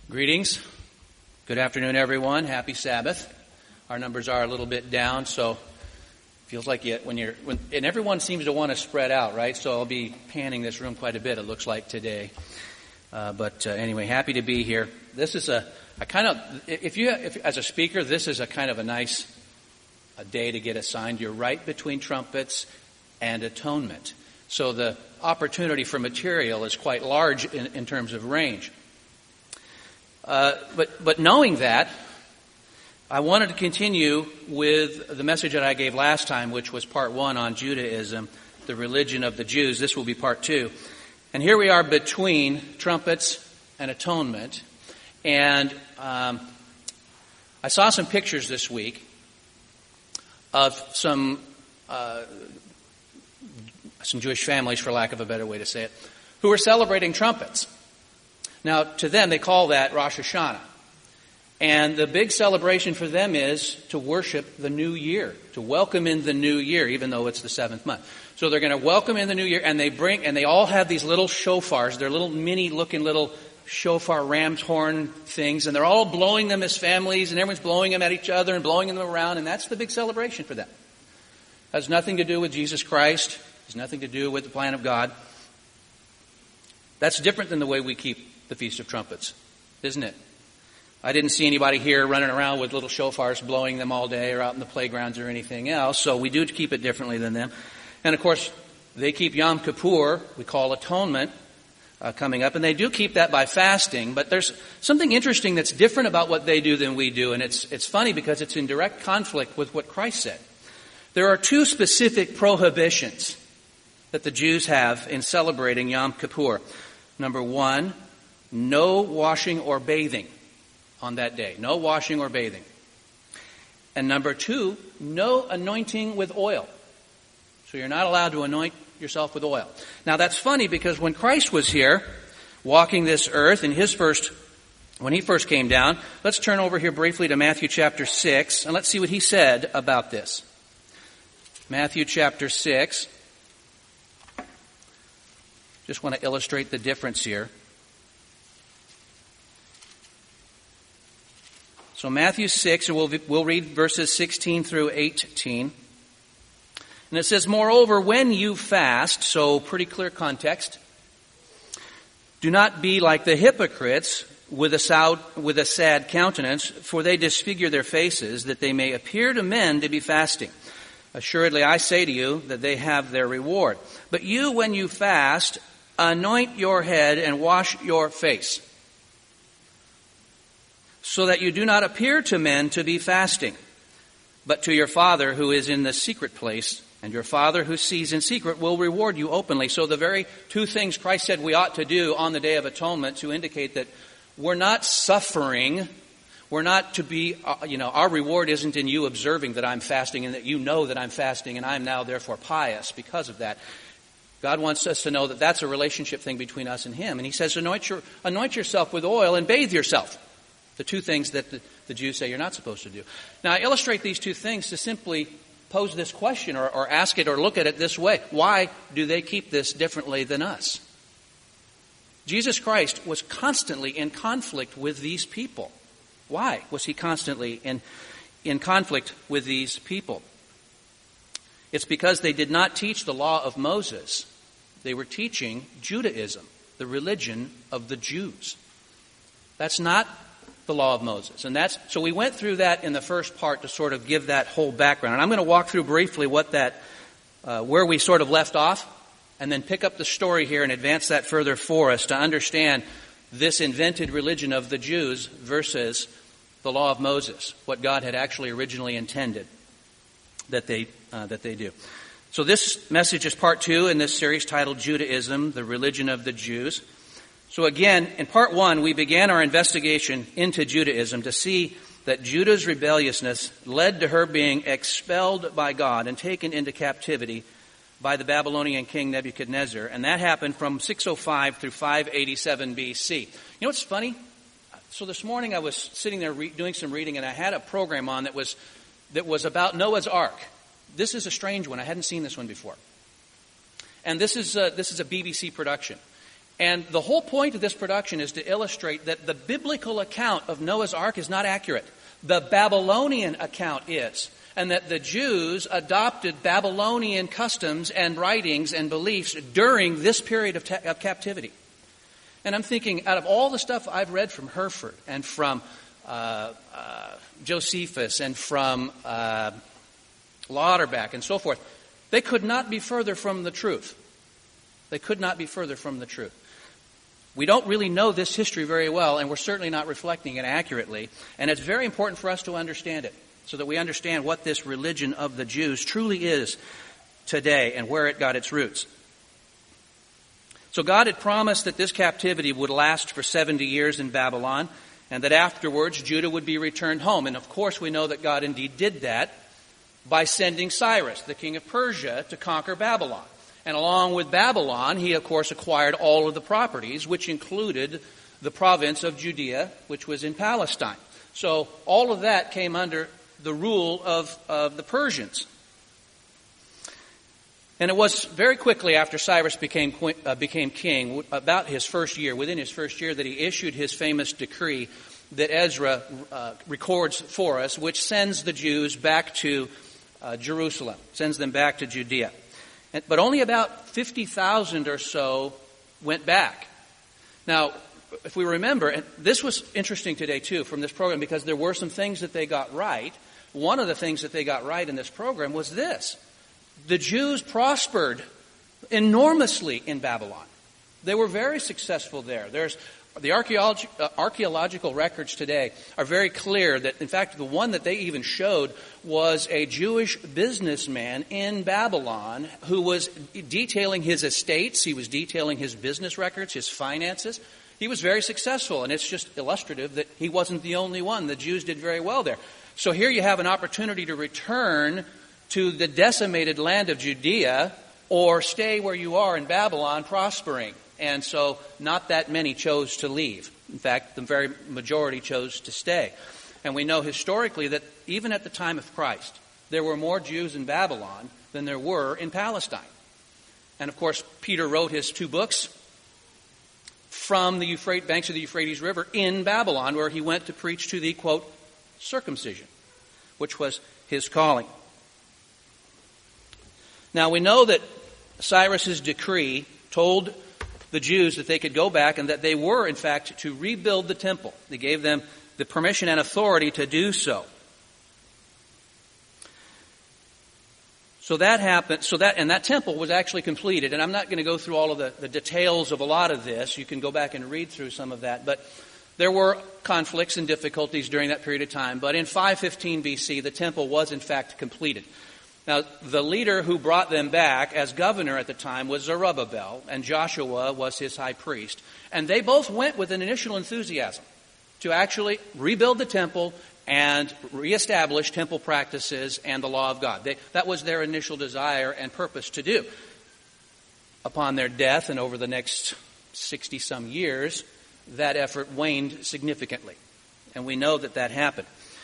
Greetings. Good afternoon, everyone. Happy Sabbath. Our numbers are a little bit down, so it feels like and everyone seems to want to spread out, right? So I'll be panning this room quite a bit, it looks like today. But anyway, happy to be here. This is as a speaker, this is a kind of a nice day to get assigned. You're right between trumpets and atonement. So the opportunity for material is quite large in terms of range. But knowing that, I wanted to continue with the message that I gave last time, which was part 1 on Judaism, the religion of the Jews. This will be part 2. And here we are between trumpets and atonement. And I saw some pictures this week of some Jewish families, for lack of a better way to say it, who are celebrating trumpets. Now, to them, they call that Rosh Hashanah. And the big celebration for them is to worship the new year, to welcome in the new year, even though it's the 7th month. So they're going to welcome in the new year, and they all have these little shofars. They're little mini-looking little shofar ram's horn things, and they're all blowing them as families, and everyone's blowing them at each other and blowing them around, and that's the big celebration for them. It has nothing to do with Jesus Christ. It has nothing to do with the plan of God. That's different than the way we keep the Feast of Trumpets, isn't it? I didn't see anybody here running around with little shofars blowing them all day or out in the playgrounds or anything else, so we do keep it differently than them. And of course, they keep Yom Kippur, we call atonement, coming up, and they do keep that by fasting, but there's something interesting that's different about what they do than we do, and it's funny because it's in direct conflict with what Christ said. There are 2 specific prohibitions that the Jews have in celebrating Yom Kippur. Number 1, no washing or bathing on that day. No washing or bathing. And number 2, no anointing with oil. So you're not allowed to anoint yourself with oil. Now that's funny because when Christ was here, walking this earth when he first came down, let's turn over here briefly to Matthew chapter 6, and let's see what he said about this. Matthew chapter 6. Just want to illustrate the difference here. So Matthew 6, and we'll read verses 16 through 18. And it says, "Moreover, when you fast," so pretty clear context, "do not be like the hypocrites with a sad countenance, for they disfigure their faces, that they may appear to men to be fasting. Assuredly, I say to you that they have their reward. But you, when you fast, anoint your head and wash your face, so that you do not appear to men to be fasting, but to your Father who is in the secret place, and your Father who sees in secret will reward you openly." So the very 2 things Christ said we ought to do on the Day of Atonement to indicate that we're not suffering, we're not to be, our reward isn't in you observing that I'm fasting and that you know that I'm fasting and I'm now therefore pious because of that. God wants us to know that that's a relationship thing between us and Him. And He says, anoint yourself with oil and bathe yourself. The 2 things that the Jews say you're not supposed to do. Now, I illustrate these 2 things to simply pose this question or ask it or look at it this way. Why do they keep this differently than us? Jesus Christ was constantly in conflict with these people. Why was He constantly in conflict with these people? It's because they did not teach the law of Moses. They were teaching Judaism, the religion of the Jews. That's not the law of Moses. And so we went through that in the first part to sort of give that whole background. And I'm going to walk through briefly where we sort of left off, and then pick up the story here and advance that further for us to understand this invented religion of the Jews versus the law of Moses, what God had actually originally intended that they do. So this message is part 2 in this series titled Judaism, the religion of the Jews. So again, in part 1, we began our investigation into Judaism to see that Judah's rebelliousness led to her being expelled by God and taken into captivity by the Babylonian king Nebuchadnezzar. And that happened from 605 through 587 BC. You know what's funny? So this morning I was sitting there doing some reading, and I had a program on that was about Noah's Ark. This is a strange one. I hadn't seen this one before. And this is a BBC production. And the whole point of this production is to illustrate that the biblical account of Noah's Ark is not accurate. The Babylonian account is. And that the Jews adopted Babylonian customs and writings and beliefs during this period of captivity. And I'm thinking, out of all the stuff I've read from Herford and from Josephus and from Lauterbach and so forth, they could not be further from the truth. They could not be further from the truth. We don't really know this history very well, and we're certainly not reflecting it accurately. And it's very important for us to understand it, so that we understand what this religion of the Jews truly is today and where it got its roots. So God had promised that this captivity would last for 70 years in Babylon, and that afterwards Judah would be returned home. And of course we know that God indeed did that by sending Cyrus, the king of Persia, to conquer Babylon. And along with Babylon, he of course acquired all of the properties, which included the province of Judea, which was in Palestine. So all of that came under the rule of the Persians. And it was very quickly after Cyrus became king, about his first year, within his first year, that he issued his famous decree that Ezra records for us, which sends the Jews back to Jerusalem, sends them back to Judea. But only about 50,000 or so went back. Now, if we remember, and this was interesting today too from this program, because there were some things that they got right. One of the things that they got right in this program was this. The Jews prospered enormously in Babylon. They were very successful there. The archaeological records today are very clear that, in fact, the one that they even showed was a Jewish businessman in Babylon who was detailing his estates. He was detailing his business records, his finances. He was very successful, and it's just illustrative that he wasn't the only one. The Jews did very well there. So here you have an opportunity to return to the decimated land of Judea or stay where you are in Babylon prospering. And so not that many chose to leave. In fact, the very majority chose to stay. And we know historically that even at the time of Christ, there were more Jews in Babylon than there were in Palestine. And of course, Peter wrote his 2 books from the banks of the Euphrates River in Babylon, where he went to preach to the, quote, circumcision, which was his calling. Now we know that Cyrus's decree told the Jews that they could go back and that they were, in fact, to rebuild the temple. They gave them the permission and authority to do so. So that happened. And that temple was actually completed. And I'm not going to go through all of the details of a lot of this. You can go back and read through some of that. But there were conflicts and difficulties during that period of time. But in 515 BC, the temple was, in fact, completed. Now, the leader who brought them back as governor at the time was Zerubbabel, and Joshua was his high priest. And they both went with an initial enthusiasm to actually rebuild the temple and reestablish temple practices and the law of God. That was their initial desire and purpose to do. Upon their death and over the next 60-some years, that effort waned significantly. And we know that happened.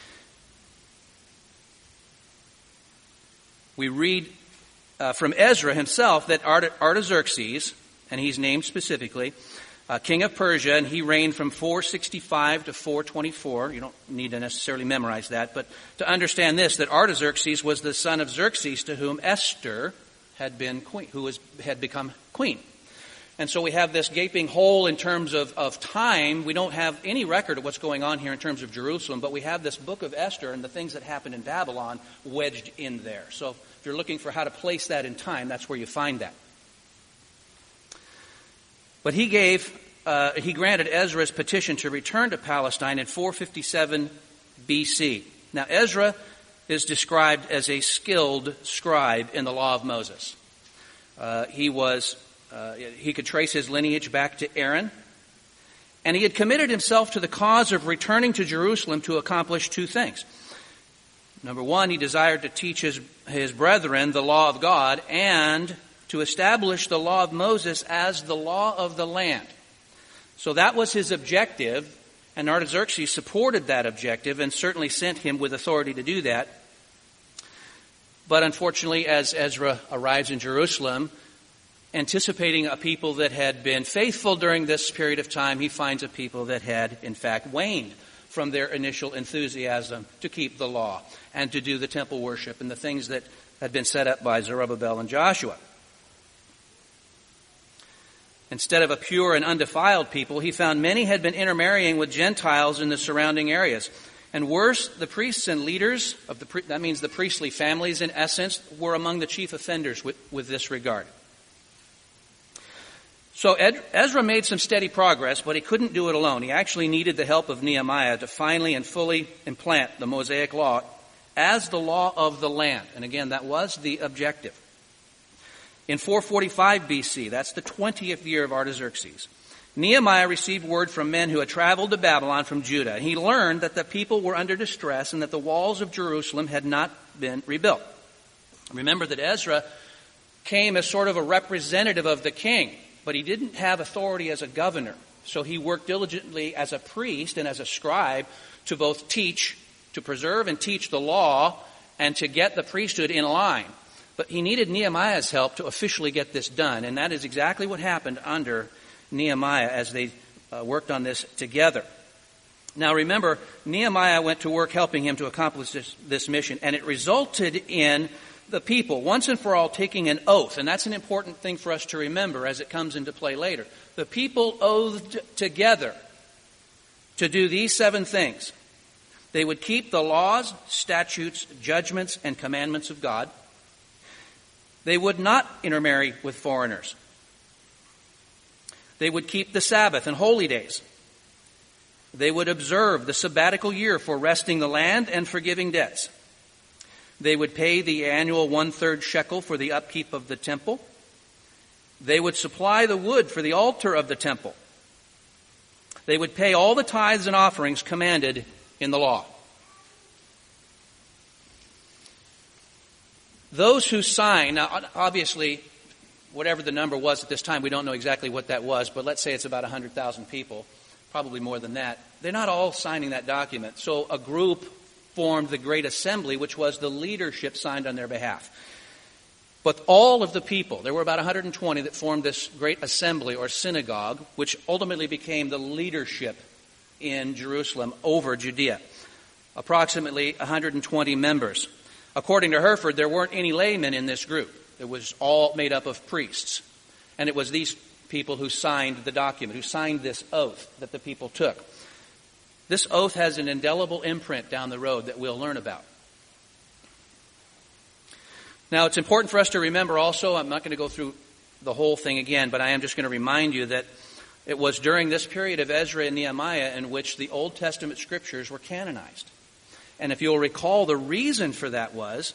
We read from Ezra himself that Artaxerxes, and he's named specifically, king of Persia, and he reigned from 465 to 424. You don't need to necessarily memorize that, but to understand this, that Artaxerxes was the son of Xerxes, to whom Esther had been queen, had become queen. And so we have this gaping hole in terms of time. We don't have any record of what's going on here in terms of Jerusalem, but we have this book of Esther and the things that happened in Babylon wedged in there. So if you're looking for how to place that in time, that's where you find that. But he granted Ezra's petition to return to Palestine in 457 BC. Now Ezra is described as a skilled scribe in the law of Moses. He could trace his lineage back to Aaron. And he had committed himself to the cause of returning to Jerusalem to accomplish 2 things. Number 1, he desired to teach his brethren the law of God and to establish the law of Moses as the law of the land. So that was his objective, and Artaxerxes supported that objective and certainly sent him with authority to do that. But unfortunately, as Ezra arrives in Jerusalem, anticipating a people that had been faithful during this period of time, he finds a people that had, in fact, waned from their initial enthusiasm to keep the law and to do the temple worship and the things that had been set up by Zerubbabel and Joshua. Instead of a pure and undefiled people, he found many had been intermarrying with Gentiles in the surrounding areas. And worse, the priests and leaders of that means the priestly families in essence, were among the chief offenders with this regard. So Ezra made some steady progress, but he couldn't do it alone. He actually needed the help of Nehemiah to finally and fully implant the Mosaic law as the law of the land. And again, that was the objective. In 445 BC, that's the 20th year of Artaxerxes, Nehemiah received word from men who had traveled to Babylon from Judah. He learned that the people were under distress and that the walls of Jerusalem had not been rebuilt. Remember that Ezra came as sort of a representative of the king, but he didn't have authority as a governor. So he worked diligently as a priest and as a scribe to both teach, to preserve and teach the law, and to get the priesthood in line. But he needed Nehemiah's help to officially get this done, and that is exactly what happened under Nehemiah as they worked on this together. Now remember, Nehemiah went to work helping him to accomplish this mission, and it resulted in the people, once and for all, taking an oath. And that's an important thing for us to remember as it comes into play later. The people oathed together to do these 7 things. They would keep the laws, statutes, judgments, and commandments of God. They would not intermarry with foreigners. They would keep the Sabbath and holy days. They would observe the sabbatical year for resting the land and forgiving debts. They would pay the annual 1/3 shekel for the upkeep of the temple. They would supply the wood for the altar of the temple. They would pay all the tithes and offerings commanded in the law. Those who sign, now obviously, whatever the number was at this time, we don't know exactly what that was, but let's say it's about 100,000 people, probably more than that. They're not all signing that document. So a group formed the Great Assembly, which was the leadership signed on their behalf. But all of the people, there were about 120 that formed this Great Assembly or synagogue, which ultimately became the leadership in Jerusalem over Judea. Approximately 120 members. According to Herford, there weren't any laymen in this group. It was all made up of priests. And it was these people who signed the document, who signed this oath that the people took. This oath has an indelible imprint down the road that we'll learn about. Now, it's important for us to remember also, I'm not going to go through the whole thing again, but I am just going to remind you that it was during this period of Ezra and Nehemiah in which the Old Testament scriptures were canonized. And if you'll recall, the reason for that was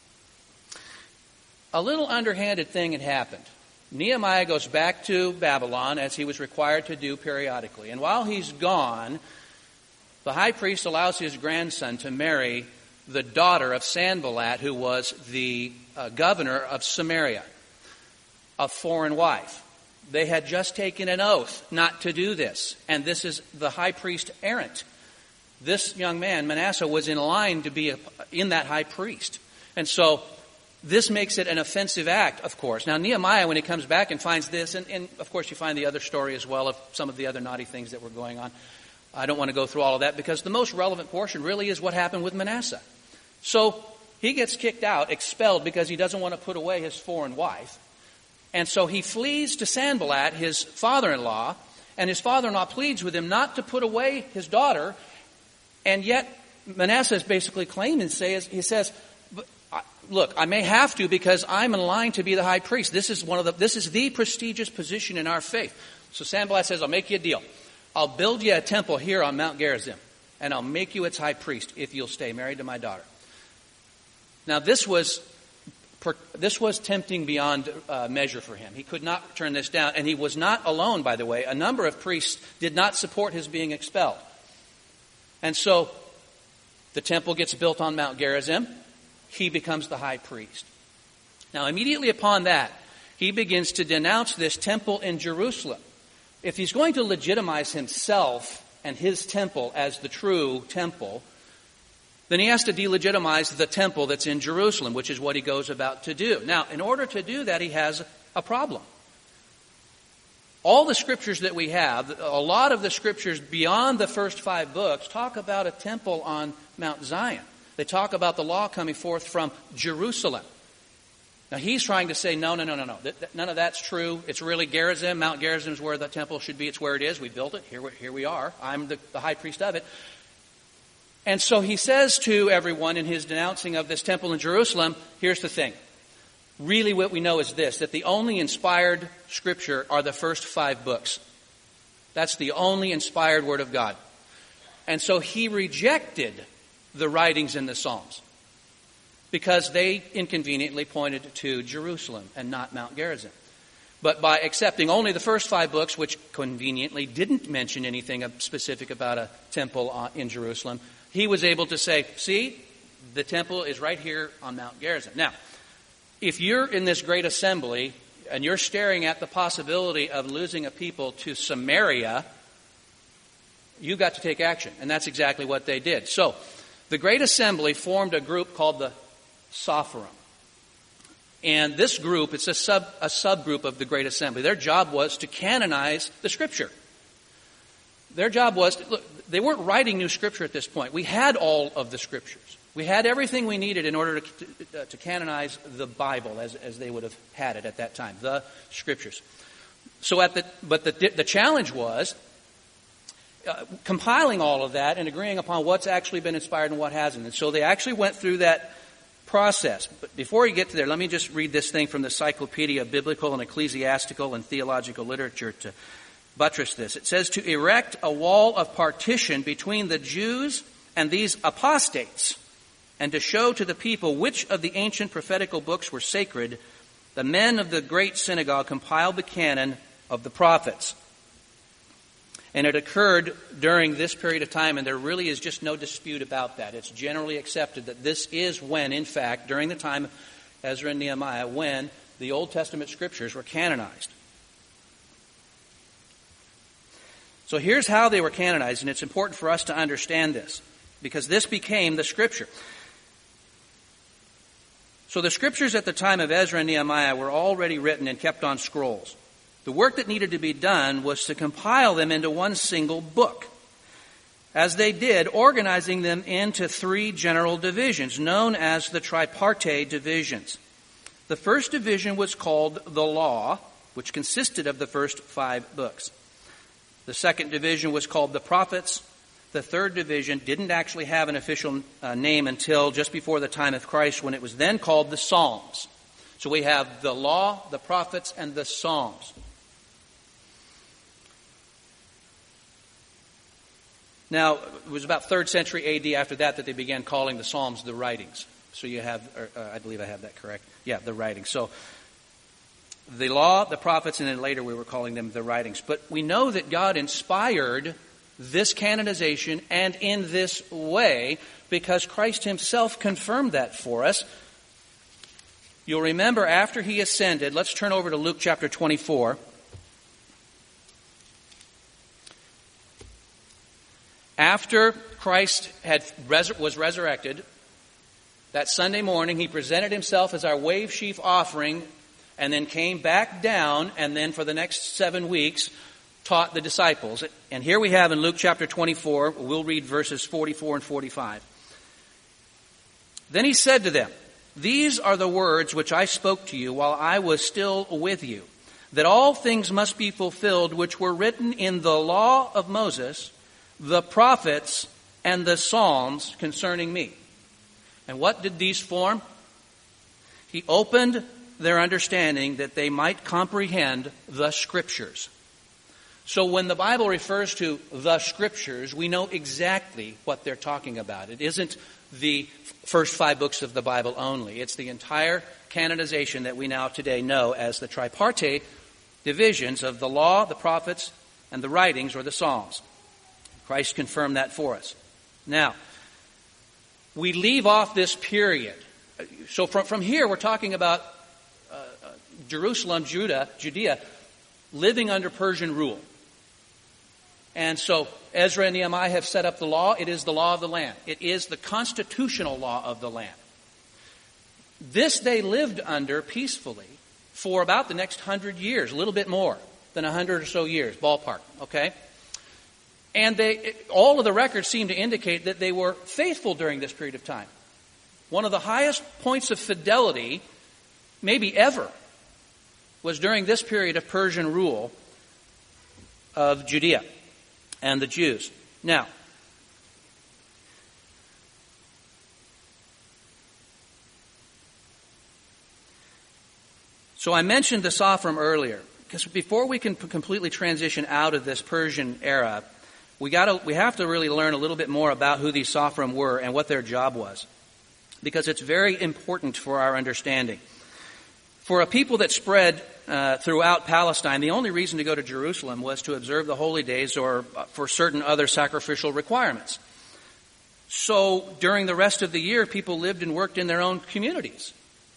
a little underhanded thing had happened. Nehemiah goes back to Babylon as he was required to do periodically. And while he's gone, the high priest allows his grandson to marry the daughter of Sanballat, who was the governor of Samaria, a foreign wife. They had just taken an oath not to do this. And this is the high priest errant. This young man, Manasseh, was in line to be in that high priest. And so this makes it an offensive act, of course. Now, Nehemiah, when he comes back and finds this, and of course you find the other story as well of some of the other naughty things that were going on. I don't want to go through all of that because the most relevant portion really is what happened with Manasseh. So he gets kicked out, expelled, because he doesn't want to put away his foreign wife. And so he flees to Sanballat, his father-in-law, and his father-in-law pleads with him not to put away his daughter. And yet Manasseh is basically claiming, he says, look, I may have to because I'm in line to be the high priest. This is the prestigious position in our faith. So Sanballat says, I'll make you a deal. I'll build you a temple here on Mount Gerizim, and I'll make you its high priest if you'll stay married to my daughter. Now this was tempting beyond measure for him. He could not turn this down, and he was not alone, by the way. A number of priests did not support his being expelled. And so the temple gets built on Mount Gerizim. He becomes the high priest. Now, immediately upon that, he begins to denounce this temple in Jerusalem. If he's going to legitimize himself and his temple as the true temple, then he has to delegitimize the temple that's in Jerusalem, which is what he goes about to do. Now, in order to do that, he has a problem. All the scriptures that we have, a lot of the scriptures beyond the first 5 books, talk about a temple on Mount Zion. They talk about the law coming forth from Jerusalem. Now he's trying to say, no. None of that's true. It's really Gerizim. Mount Gerizim is where the temple should be. It's where it is. We built it. Here we are. I'm the high priest of it. And so he says to everyone in his denouncing of this temple in Jerusalem, here's the thing. Really what we know is this, that the only inspired scripture are the first 5 books. That's the only inspired word of God. And so he rejected the writings in the Psalms because they inconveniently pointed to Jerusalem and not Mount Gerizim. But by accepting only the first 5 books, which conveniently didn't mention anything specific about a temple in Jerusalem, he was able to say, see, the temple is right here on Mount Gerizim. Now, if you're in this great assembly and you're staring at the possibility of losing a people to Samaria, you've got to take action. And that's exactly what they did. So, the great assembly formed a group called the Sophorim. And this group, it's a subgroup of the great assembly. Their job was to canonize the scripture. Their job was, they weren't writing new scripture at this point. We had all of the scriptures. We had everything we needed in order to canonize the Bible as they would have had it at that time, the scriptures. So but the challenge was compiling all of that and agreeing upon what's actually been inspired and what hasn't. And so they actually went through that process. But before you get to there, let me just read this thing from the Encyclopedia of Biblical and Ecclesiastical and Theological Literature to buttress this. It says, to erect a wall of partition between the Jews and these apostates, and to show to the people which of the ancient prophetical books were sacred, the men of the great synagogue compiled the canon of the prophets. And it occurred during this period of time, and there really is just no dispute about that. It's generally accepted that this is when, in fact, during the time of Ezra and Nehemiah, when the Old Testament scriptures were canonized. So here's how they were canonized, and it's important for us to understand this, because this became the scripture. So the scriptures at the time of Ezra and Nehemiah were already written and kept on scrolls. The work that needed to be done was to compile them into one single book. As they did, organizing them into 3 general divisions, known as the tripartite divisions. The first division was called the Law, which consisted of the first 5 books. The second division was called the Prophets. The third division didn't actually have an official name until just before the time of Christ, when it was then called the Psalms. So we have the Law, the Prophets, and the Psalms. Now, it was about 3rd century AD after that they began calling the Psalms the writings. So you have, I believe I have that correct. Yeah, the writings. So the Law, the Prophets, and then later we were calling them the writings. But we know that God inspired this canonization and in this way because Christ himself confirmed that for us. You'll remember after he ascended, let's turn over to Luke chapter 24. After Christ was resurrected, that Sunday morning he presented himself as our wave sheaf offering and then came back down and then for the next 7 weeks taught the disciples. And here we have in Luke chapter 24, we'll read verses 44 and 45. Then he said to them, "These are the words which I spoke to you while I was still with you, that all things must be fulfilled which were written in the law of Moses, the prophets, and the Psalms concerning me." And what did these form? He opened their understanding that they might comprehend the Scriptures. So when the Bible refers to the Scriptures, we know exactly what they're talking about. It isn't the first 5 books of the Bible only. It's the entire canonization that we now today know as the tripartite divisions of the Law, the Prophets, and the writings or the Psalms. Christ confirmed that for us. Now, we leave off this period. So from here, we're talking about Jerusalem, Judea, living under Persian rule. And so Ezra and Nehemiah have set up the law. It is the law of the land. It is the constitutional law of the land. This they lived under peacefully for about the next 100 years, a little bit more. than 100 or so years, ballpark, okay? And all of the records seem to indicate that they were faithful during this period of time. One of the highest points of fidelity, maybe ever, was during this period of Persian rule of Judea and the Jews. Now, so I mentioned the Sophrim earlier, because before we can completely transition out of this Persian era, we have to really learn a little bit more about who these Sophrim were and what their job was, because it's very important for our understanding. For a people that spread throughout Palestine, the only reason to go to Jerusalem was to observe the holy days or for certain other sacrificial requirements. So during the rest of the year, people lived and worked in their own communities.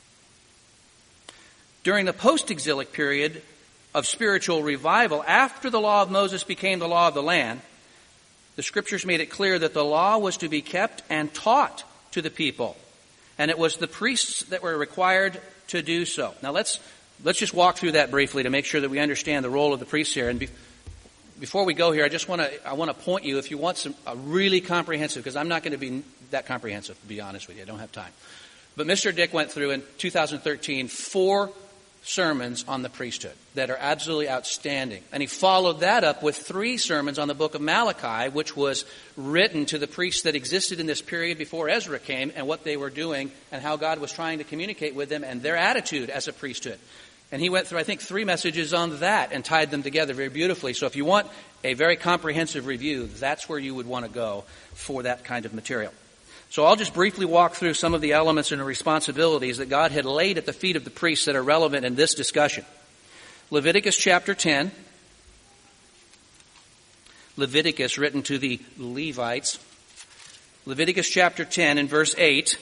During the post-exilic period of spiritual revival, after the law of Moses became the law of the land, the Scriptures made it clear that the law was to be kept and taught to the people. And it was the priests that were required to do so. Now let's just walk through that briefly to make sure that we understand the role of the priests here. And before we go here, I want to point you, if you want a really comprehensive, because I'm not going to be that comprehensive, to be honest with you. I don't have time. But Mr. Dick went through in 2013 4 sermons on the priesthood that are absolutely outstanding. And he followed that up with 3 sermons on the book of Malachi, which was written to the priests that existed in this period before Ezra came and what they were doing and how God was trying to communicate with them and their attitude as a priesthood. And he went through, I think, 3 messages on that and tied them together very beautifully. So if you want a very comprehensive review, that's where you would want to go for that kind of material. So I'll just briefly walk through some of the elements and the responsibilities that God had laid at the feet of the priests that are relevant in this discussion. Leviticus chapter 10. Leviticus, written to the Levites. Leviticus chapter 10 and verse 8.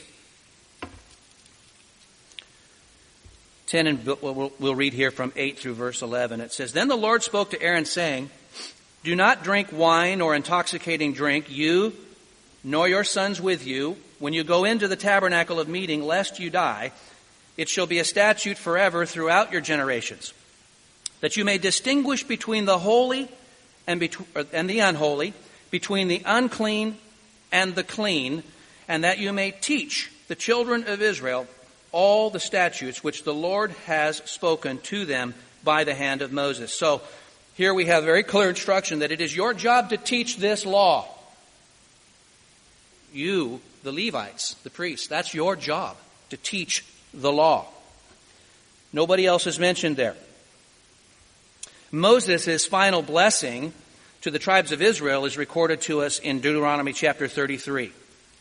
10 and we'll read here from 8 through verse 11. It says, "Then the Lord spoke to Aaron, saying, Do not drink wine or intoxicating drink, you nor your sons with you, when you go into the tabernacle of meeting, lest you die. It shall be a statute forever throughout your generations, that you may distinguish between the holy and the unholy, between the unclean and the clean, and that you may teach the children of Israel all the statutes which the Lord has spoken to them by the hand of Moses." So here we have very clear instruction that it is your job to teach this law. You, the Levites, the priests, that's your job, to teach the law. Nobody else is mentioned there. Moses' final blessing to the tribes of Israel is recorded to us in Deuteronomy chapter 33.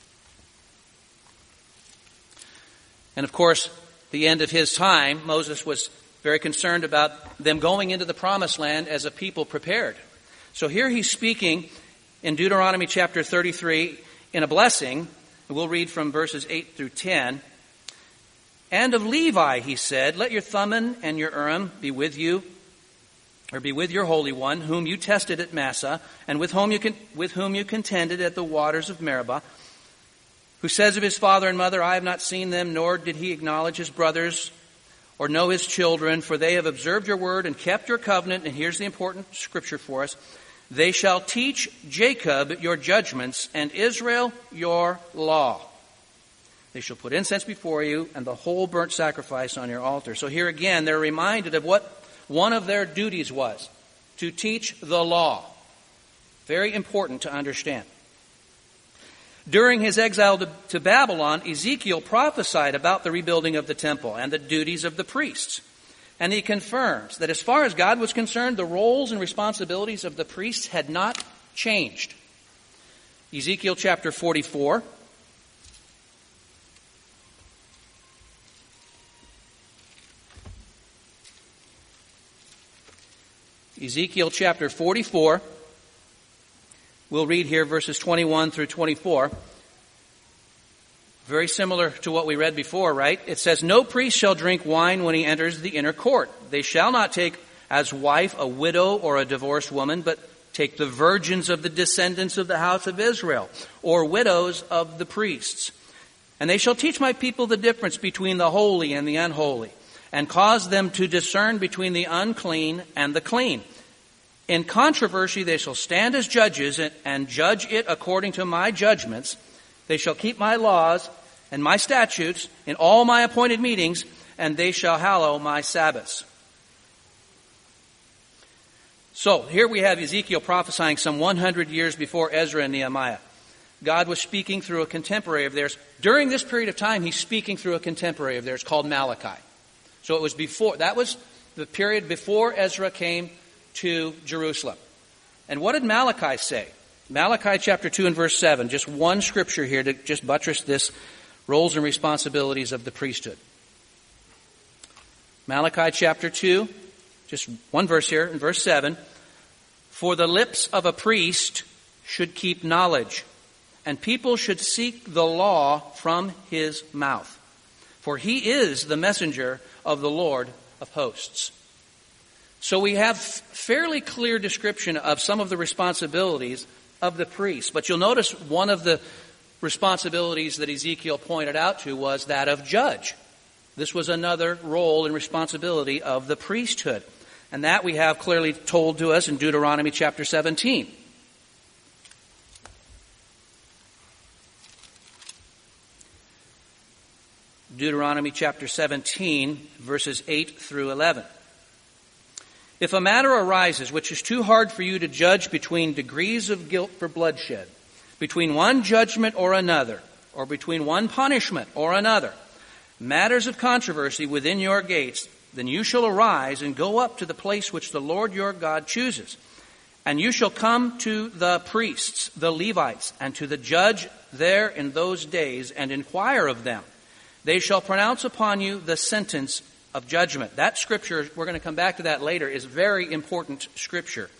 And of course, the end of his time, Moses was very concerned about them going into the promised land as a people prepared. So here he's speaking in Deuteronomy chapter 33 in a blessing, and we'll read from verses 8 through 10. "And of Levi, he said, let your Thummim and your Urim be with you, or be with your Holy One, whom you tested at Massah, and with whom you contended at the waters of Meribah, who says of his father and mother, I have not seen them, nor did he acknowledge his brothers, or know his children, for they have observed your word and kept your covenant." And here's the important scripture for us. "They shall teach Jacob your judgments, and Israel your law. They shall put incense before you, and the whole burnt sacrifice on your altar." So here again, they're reminded of what one of their duties was, to teach the law. Very important to understand. During his exile to Babylon, Ezekiel prophesied about the rebuilding of the temple and the duties of the priests. And he confirms that as far as God was concerned, the roles and responsibilities of the priests had not changed. Ezekiel chapter 44. Ezekiel chapter 44. We'll read here verses 21 through 24. Very similar to what we read before, right? It says, "No priest shall drink wine when he enters the inner court. They shall not take as wife a widow or a divorced woman, but take the virgins of the descendants of the house of Israel, or widows of the priests. And they shall teach my people the difference between the holy and the unholy, and cause them to discern between the unclean and the clean. In controversy they shall stand as judges and judge it according to my judgments. They shall keep my laws and my statutes in all my appointed meetings, and they shall hallow my Sabbaths. So here we have Ezekiel prophesying some 100 years before Ezra and Nehemiah. God was speaking through a contemporary of theirs. During this period of time, he's speaking through a contemporary of theirs called Malachi. So it was before, that was the period before Ezra came to Jerusalem. And what did Malachi say? Malachi chapter 2 and verse 7, just one scripture here to just buttress this roles and responsibilities of the priesthood. Malachi chapter 2, just one verse here in verse 7. For the lips of a priest should keep knowledge, and people should seek the law from his mouth. For he is the messenger of the Lord of hosts. So we have fairly clear description of some of the responsibilities of the priest. But you'll notice one of the responsibilities that Ezekiel pointed out to was that of judge. This was another role and responsibility of the priesthood. And that we have clearly told to us in Deuteronomy chapter 17. Deuteronomy chapter 17, verses 8 through 11. If a matter arises which is too hard for you to judge between degrees of guilt for bloodshed, between one judgment or another, or between one punishment or another, matters of controversy within your gates, then you shall arise and go up to the place which the Lord your God chooses. And you shall come to the priests, the Levites, and to the judge there in those days, and inquire of them. They shall pronounce upon you the sentence of judgment. That scripture, we're going to come back to that later, is very important scripture.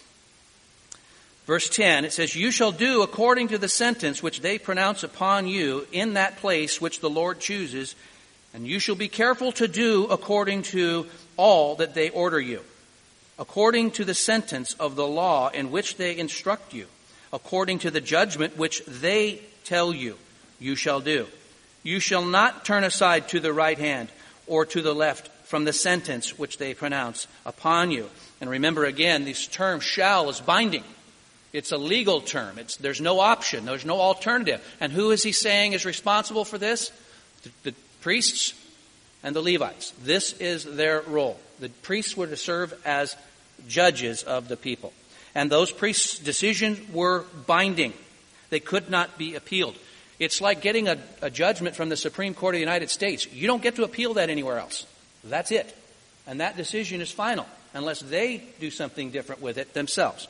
Verse 10, it says, You shall do according to the sentence which they pronounce upon you in that place which the Lord chooses, and you shall be careful to do according to all that they order you, according to the sentence of the law in which they instruct you, according to the judgment which they tell you, you shall do. You shall not turn aside to the right hand or to the left from the sentence which they pronounce upon you. And remember again, this term shall is binding. It's a legal term. There's no option. There's no alternative. And who is he saying is responsible for this? The priests and the Levites. This is their role. The priests were to serve as judges of the people. And those priests' decisions were binding. They could not be appealed. It's like getting a judgment from the Supreme Court of the United States. You don't get to appeal that anywhere else. That's it. And that decision is final, unless they do something different with it themselves.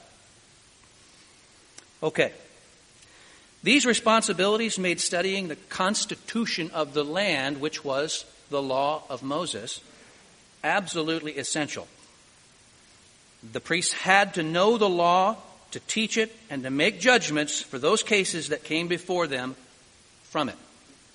Okay. These responsibilities made studying the constitution of the land, which was the law of Moses, absolutely essential. The priests had to know the law, to teach it, and to make judgments for those cases that came before them from it.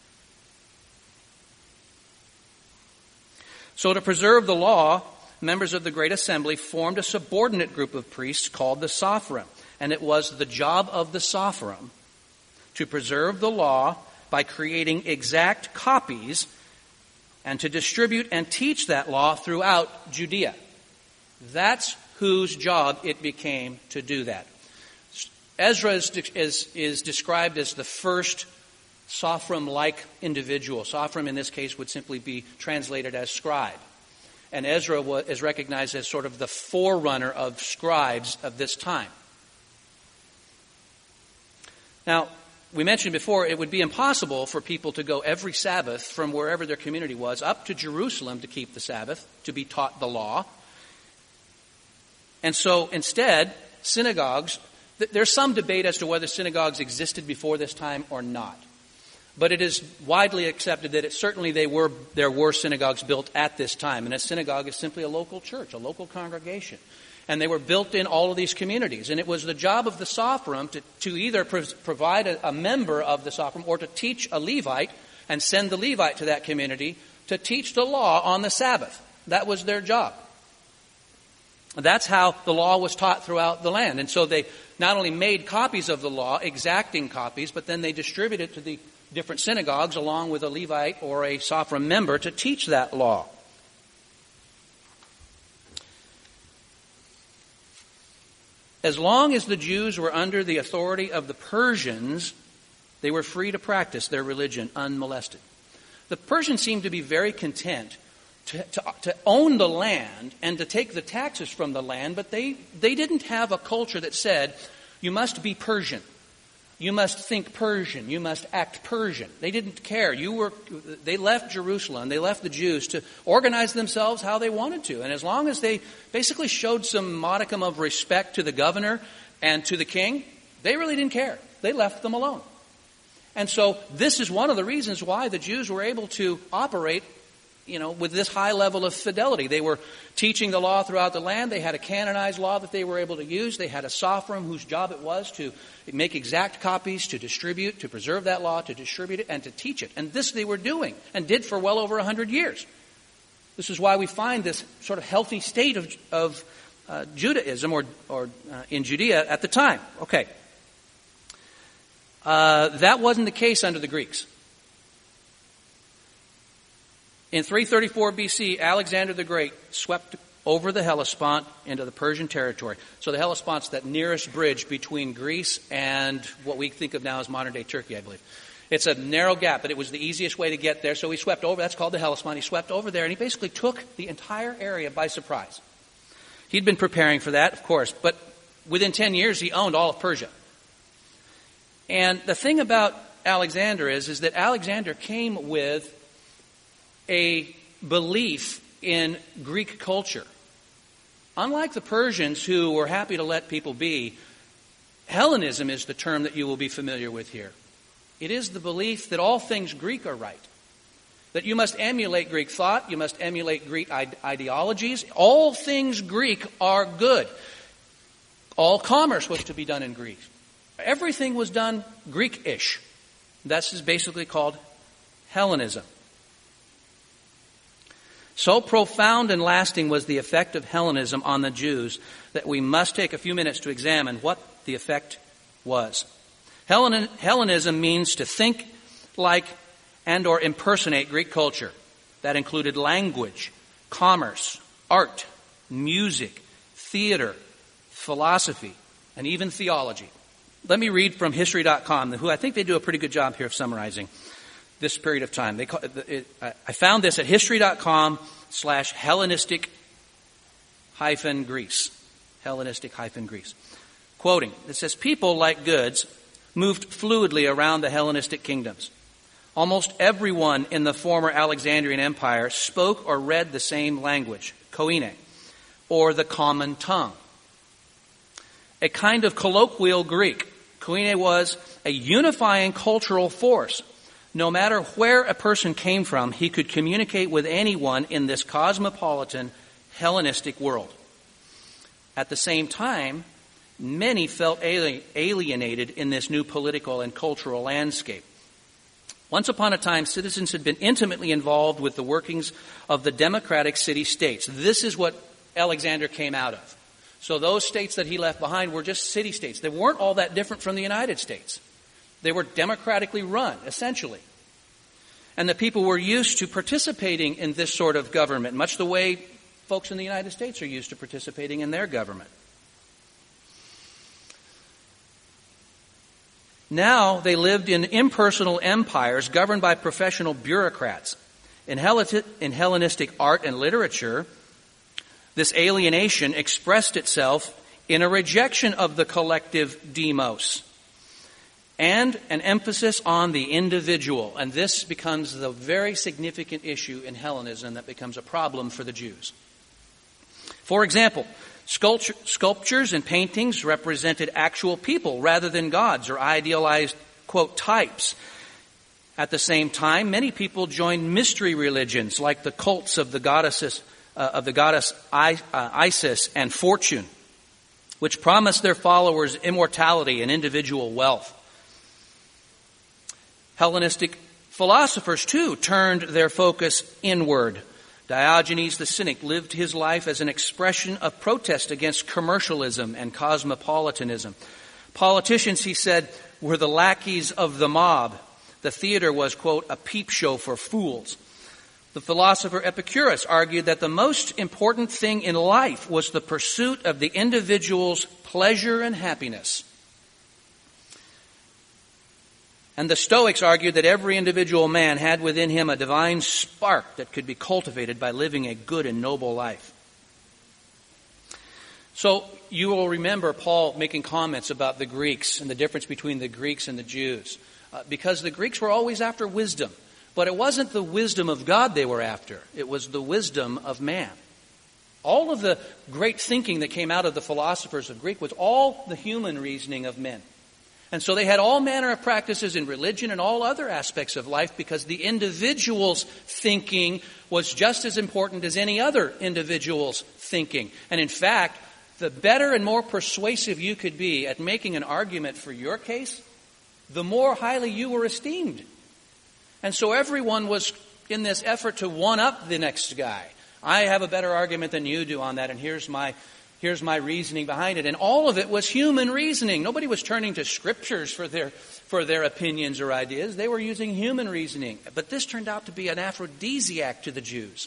So to preserve the law, members of the Great Assembly formed a subordinate group of priests called the Sophrim. And it was the job of the Sophrim to preserve the law by creating exact copies and to distribute and teach that law throughout Judea. That's whose job it became to do that. Ezra is described as the first Sophrim-like individual. Sophrim in this case would simply be translated as scribe. And Ezra is recognized as sort of the forerunner of scribes of this time. Now, we mentioned before it would be impossible for people to go every Sabbath from wherever their community was up to Jerusalem to keep the Sabbath, to be taught the law. And so instead, synagogues, there's some debate as to whether synagogues existed before this time or not. But it is widely accepted that there were synagogues built at this time. And a synagogue is simply a local church, a local congregation. And they were built in all of these communities. And it was the job of the Sophrim to either provide a member of the Sophrim or to teach a Levite and send the Levite to that community to teach the law on the Sabbath. That was their job. That's how the law was taught throughout the land. And so they not only made copies of the law, exacting copies, but then they distributed it to the different synagogues along with a Levite or a Sophrim member to teach that law. As long as the Jews were under the authority of the Persians, they were free to practice their religion unmolested. The Persians seemed to be very content to own the land and to take the taxes from the land, but they didn't have a culture that said, you must be Persian, you must think Persian, you must act Persian. They didn't care. They left Jerusalem, they left the Jews to organize themselves how they wanted to. And as long as they basically showed some modicum of respect to the governor and to the king, they really didn't care. They left them alone. And so this is one of the reasons why the Jews were able to operate, with this high level of fidelity. They were teaching the law throughout the land. They had a canonized law that they were able to use. They had a sophrim whose job it was to make exact copies, to distribute, to preserve that law, to distribute it, and to teach it. And this they were doing, and did for well over 100 years. This is why we find this sort of healthy state of Judaism or in Judea at the time. Okay. That wasn't the case under the Greeks. In 334 BC, Alexander the Great swept over the Hellespont into the Persian territory. So the Hellespont's that nearest bridge between Greece and what we think of now as modern-day Turkey, I believe. It's a narrow gap, but it was the easiest way to get there. So he swept over. That's called the Hellespont. He swept over there, and he basically took the entire area by surprise. He'd been preparing for that, of course, but within 10 years, he owned all of Persia. And the thing about Alexander is that Alexander came with a belief in Greek culture. Unlike the Persians who were happy to let people be, Hellenism is the term that you will be familiar with here. It is the belief that all things Greek are right. That you must emulate Greek thought, you must emulate Greek ideologies. All things Greek are good. All commerce was to be done in Greek. Everything was done Greek-ish. This is basically called Hellenism. So profound and lasting was the effect of Hellenism on the Jews that we must take a few minutes to examine what the effect was. Hellenism means to think like and or impersonate Greek culture. That included language, commerce, art, music, theater, philosophy, and even theology. Let me read from History.com, who I think they do a pretty good job here of summarizing this period of time. I found this at History.com/Hellenistic-Greece. Hellenistic-Greece. Quoting, it says, people like goods moved fluidly around the Hellenistic kingdoms. Almost everyone in the former Alexandrian Empire spoke or read the same language, Koine, or the common tongue. A kind of colloquial Greek. Koine was a unifying cultural force. No matter where a person came from, he could communicate with anyone in this cosmopolitan Hellenistic world. At the same time, many felt alienated in this new political and cultural landscape. Once upon a time, citizens had been intimately involved with the workings of the democratic city-states. This is what Alexander came out of. So those states that he left behind were just city-states. They weren't all that different from the United States. They were democratically run, essentially. And the people were used to participating in this sort of government, much the way folks in the United States are used to participating in their government. Now they lived in impersonal empires governed by professional bureaucrats. In Hellenistic art and literature, this alienation expressed itself in a rejection of the collective demos and an emphasis on the individual. And this becomes the very significant issue in Hellenism that becomes a problem for the Jews. For example, sculptures and paintings represented actual people rather than gods or idealized, quote, types. At the same time, many people joined mystery religions like the cults of the goddess Isis and Fortune, which promised their followers immortality and individual wealth. Hellenistic philosophers, too, turned their focus inward. Diogenes the Cynic lived his life as an expression of protest against commercialism and cosmopolitanism. Politicians, he said, were the lackeys of the mob. The theater was, quote, a peep show for fools. The philosopher Epicurus argued that the most important thing in life was the pursuit of the individual's pleasure and happiness. And the Stoics argued that every individual man had within him a divine spark that could be cultivated by living a good and noble life. So you will remember Paul making comments about the Greeks and the difference between the Greeks and the Jews. Because the Greeks were always after wisdom. But it wasn't the wisdom of God they were after. It was the wisdom of man. All of the great thinking that came out of the philosophers of Greek was all the human reasoning of men. And so they had all manner of practices in religion and all other aspects of life because the individual's thinking was just as important as any other individual's thinking. And in fact, the better and more persuasive you could be at making an argument for your case, the more highly you were esteemed. And so everyone was in this effort to one-up the next guy. I have a better argument than you do on that, and here's my reasoning behind it. And all of it was human reasoning. Nobody was turning to scriptures for their opinions or ideas. They were using human reasoning. But this turned out to be an aphrodisiac to the Jews.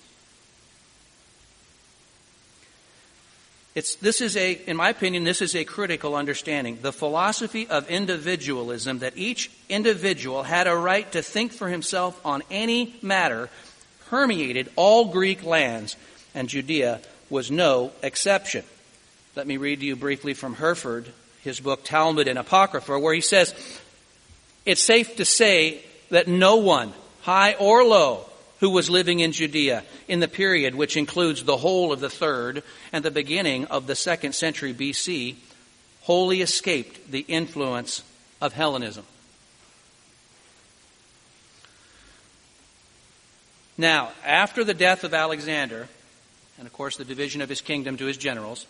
In my opinion, this is a critical understanding. The philosophy of individualism, that each individual had a right to think for himself on any matter, permeated all Greek lands, and Judea was no exception. Let me read to you briefly from Herford, his book Talmud and Apocrypha, where he says, it's safe to say that no one, high or low, who was living in Judea in the period which includes the whole of the 3rd and the beginning of the 2nd century BC, wholly escaped the influence of Hellenism. Now, after the death of Alexander, and of course the division of his kingdom to his generals,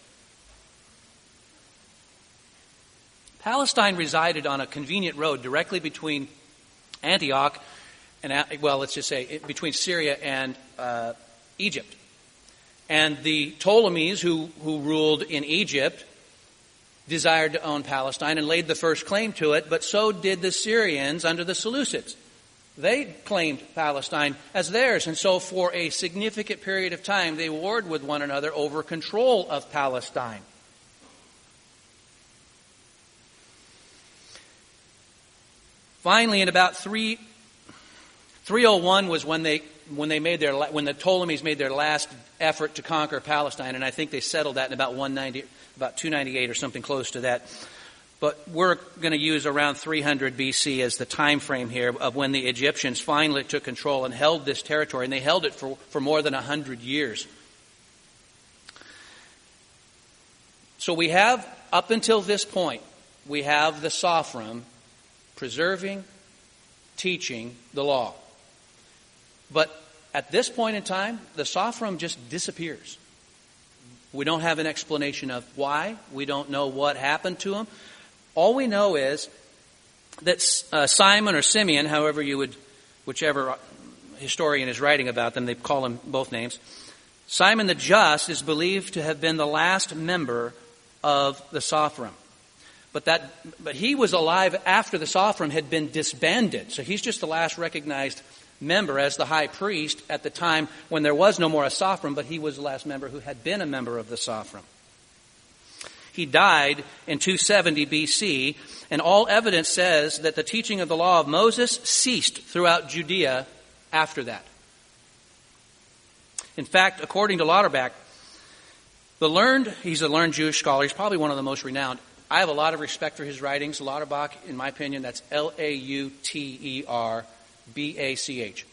Palestine resided on a convenient road directly between Antioch and, let's just say, between Syria and Egypt. And the Ptolemies, who ruled in Egypt, desired to own Palestine and laid the first claim to it, but so did the Syrians under the Seleucids. They claimed Palestine as theirs, and so for a significant period of time they warred with one another over control of Palestine. Finally, in about 301 was when the Ptolemies made their last effort to conquer Palestine, and I think they settled that in about 298 or something close to that. But we're going to use around 300 BC as the time frame here of when the Egyptians finally took control and held this territory, and they held it for more than 100 years. So we have, up until this point, we have the Sophrim preserving, teaching the law. But at this point in time, the Sophrim just disappears. We don't have an explanation of why. We don't know what happened to him. All we know is that Simon or Simeon, whichever historian is writing about them, they call him both names. Simon the Just is believed to have been the last member of the Sophrim. But he was alive after the Sophrim had been disbanded. So he's just the last recognized member as the high priest at the time when there was no more a Sophrim, but he was the last member who had been a member of the Sophrim. He died in 270 BC, and all evidence says that the teaching of the law of Moses ceased throughout Judea after that. In fact, according to Lauterbach, he's a learned Jewish scholar. He's probably one of the most renowned. I have a lot of respect for his writings. Lauterbach, in my opinion, that's Lauterbach.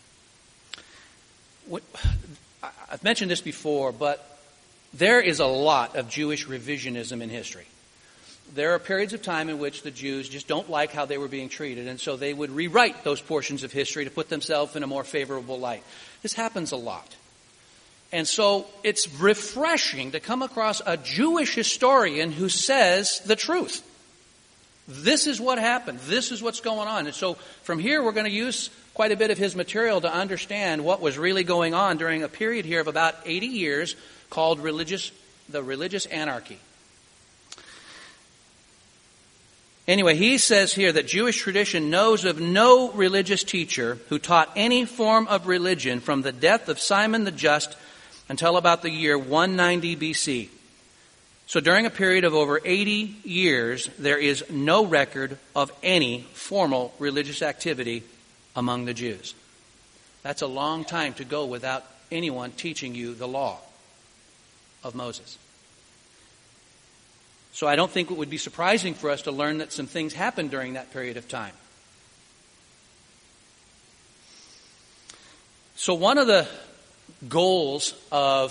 I've mentioned this before, but there is a lot of Jewish revisionism in history. There are periods of time in which the Jews just don't like how they were being treated, and so they would rewrite those portions of history to put themselves in a more favorable light. This happens a lot. And so it's refreshing to come across a Jewish historian who says the truth. This is what happened. This is what's going on. And so from here we're going to use quite a bit of his material to understand what was really going on during a period here of about 80 years called the religious anarchy. Anyway, he says here that Jewish tradition knows of no religious teacher who taught any form of religion from the death of Simon the Just until about the year 190 BC. So during a period of over 80 years, there is no record of any formal religious activity among the Jews. That's a long time to go without anyone teaching you the law of Moses. So I don't think it would be surprising for us to learn that some things happened during that period of time. So one of the goals of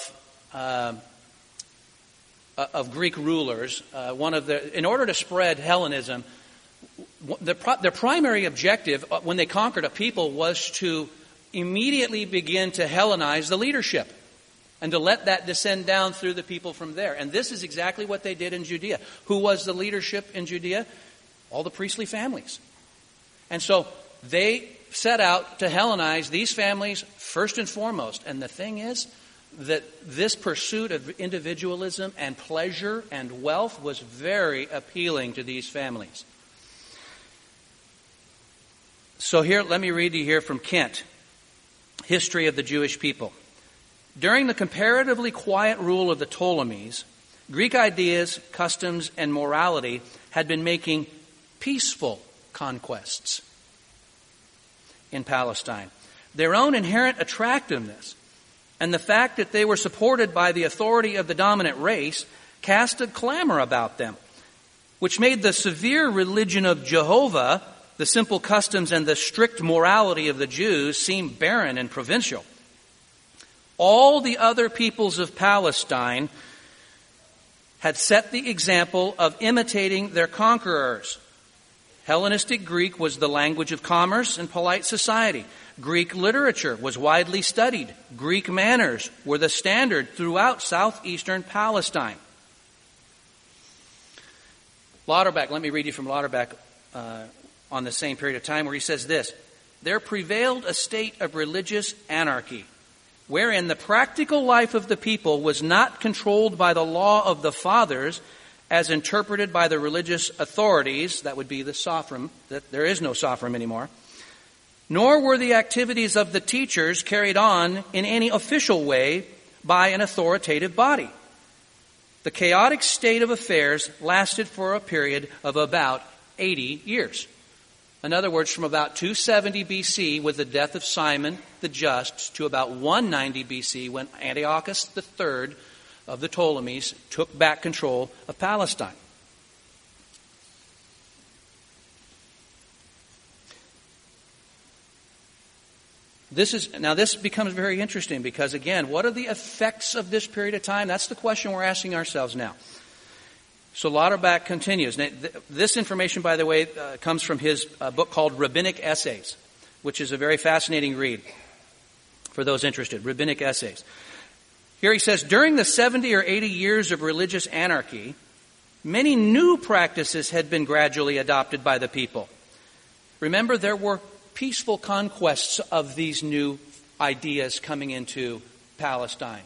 Greek rulers, in order to spread Hellenism, their primary objective when they conquered a people was to immediately begin to Hellenize the leadership and to let that descend down through the people from there. And this is exactly what they did in Judea. Who was the leadership in Judea? All the priestly families. And so they set out to Hellenize these families first and foremost. And the thing is that this pursuit of individualism and pleasure and wealth was very appealing to these families. So here, let me read to you here from Kent, History of the Jewish People. During the comparatively quiet rule of the Ptolemies, Greek ideas, customs, and morality had been making peaceful conquests in Palestine. Their own inherent attractiveness and the fact that they were supported by the authority of the dominant race cast a clamor about them, which made the severe religion of Jehovah, the simple customs and the strict morality of the Jews seem barren and provincial. All the other peoples of Palestine had set the example of imitating their conquerors. Hellenistic Greek was the language of commerce and polite society. Greek literature was widely studied. Greek manners were the standard throughout southeastern Palestine. Lauterbach, let me read you from Lauterbach on the same period of time where he says this: "There prevailed a state of religious anarchy, wherein the practical life of the people was not controlled by the law of the fathers as interpreted by the religious authorities," that would be the Sophrim, that there is no Sophrim anymore, "nor were the activities of the teachers carried on in any official way by an authoritative body. The chaotic state of affairs lasted for a period of about 80 years. In other words, from about 270 BC with the death of Simon the Just to about 190 BC when Antiochus III of the Ptolemies took back control of Palestine. This becomes very interesting because, again, what are the effects of this period of time? That's the question we're asking ourselves now. So Lauterbach continues. Now, this information, by the way, comes from his book called Rabbinic Essays, which is a very fascinating read for those interested. Rabbinic Essays. Here he says, during the 70 or 80 years of religious anarchy, many new practices had been gradually adopted by the people. Remember, there were peaceful conquests of these new ideas coming into Palestine.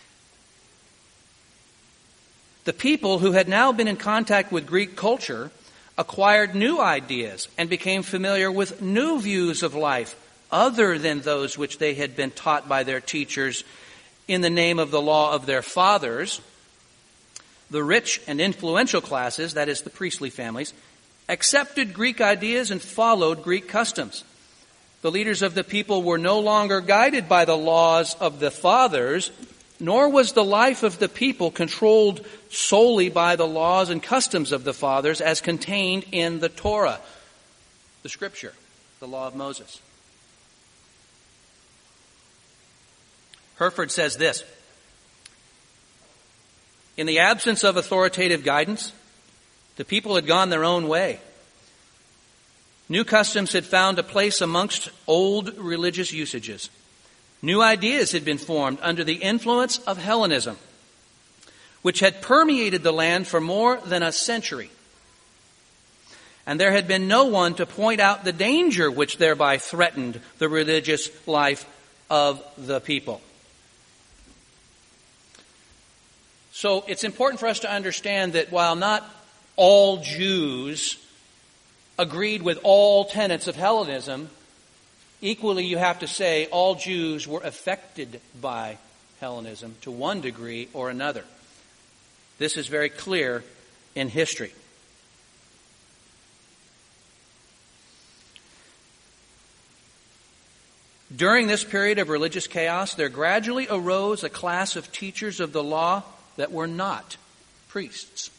The people who had now been in contact with Greek culture acquired new ideas and became familiar with new views of life other than those which they had been taught by their teachers in the name of the law of their fathers. The rich and influential classes, that is the priestly families, accepted Greek ideas and followed Greek customs. The leaders of the people were no longer guided by the laws of the fathers, nor was the life of the people controlled solely by the laws and customs of the fathers as contained in the Torah, the scripture, the law of Moses. Herford says this: in the absence of authoritative guidance, the people had gone their own way. New customs had found a place amongst old religious usages. New ideas had been formed under the influence of Hellenism, which had permeated the land for more than a century. And there had been no one to point out the danger which thereby threatened the religious life of the people. So it's important for us to understand that while not all Jews agreed with all tenets of Hellenism, equally you have to say all Jews were affected by Hellenism to one degree or another. This is very clear in history. During this period of religious chaos, there gradually arose a class of teachers of the law that were not priests.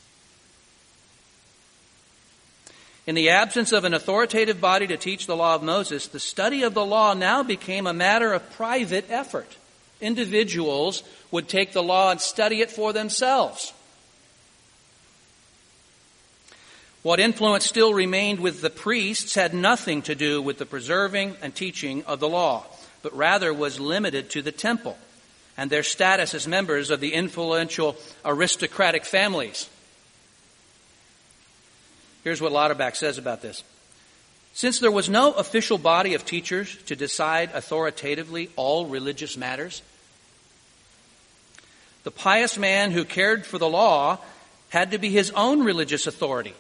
In the absence of an authoritative body to teach the law of Moses, the study of the law now became a matter of private effort. Individuals would take the law and study it for themselves. What influence still remained with the priests had nothing to do with the preserving and teaching of the law, but rather was limited to the temple and their status as members of the influential aristocratic families. Here's what Lauterbach says about this. Since there was no official body of teachers to decide authoritatively all religious matters, the pious man who cared for the law had to be his own religious authority.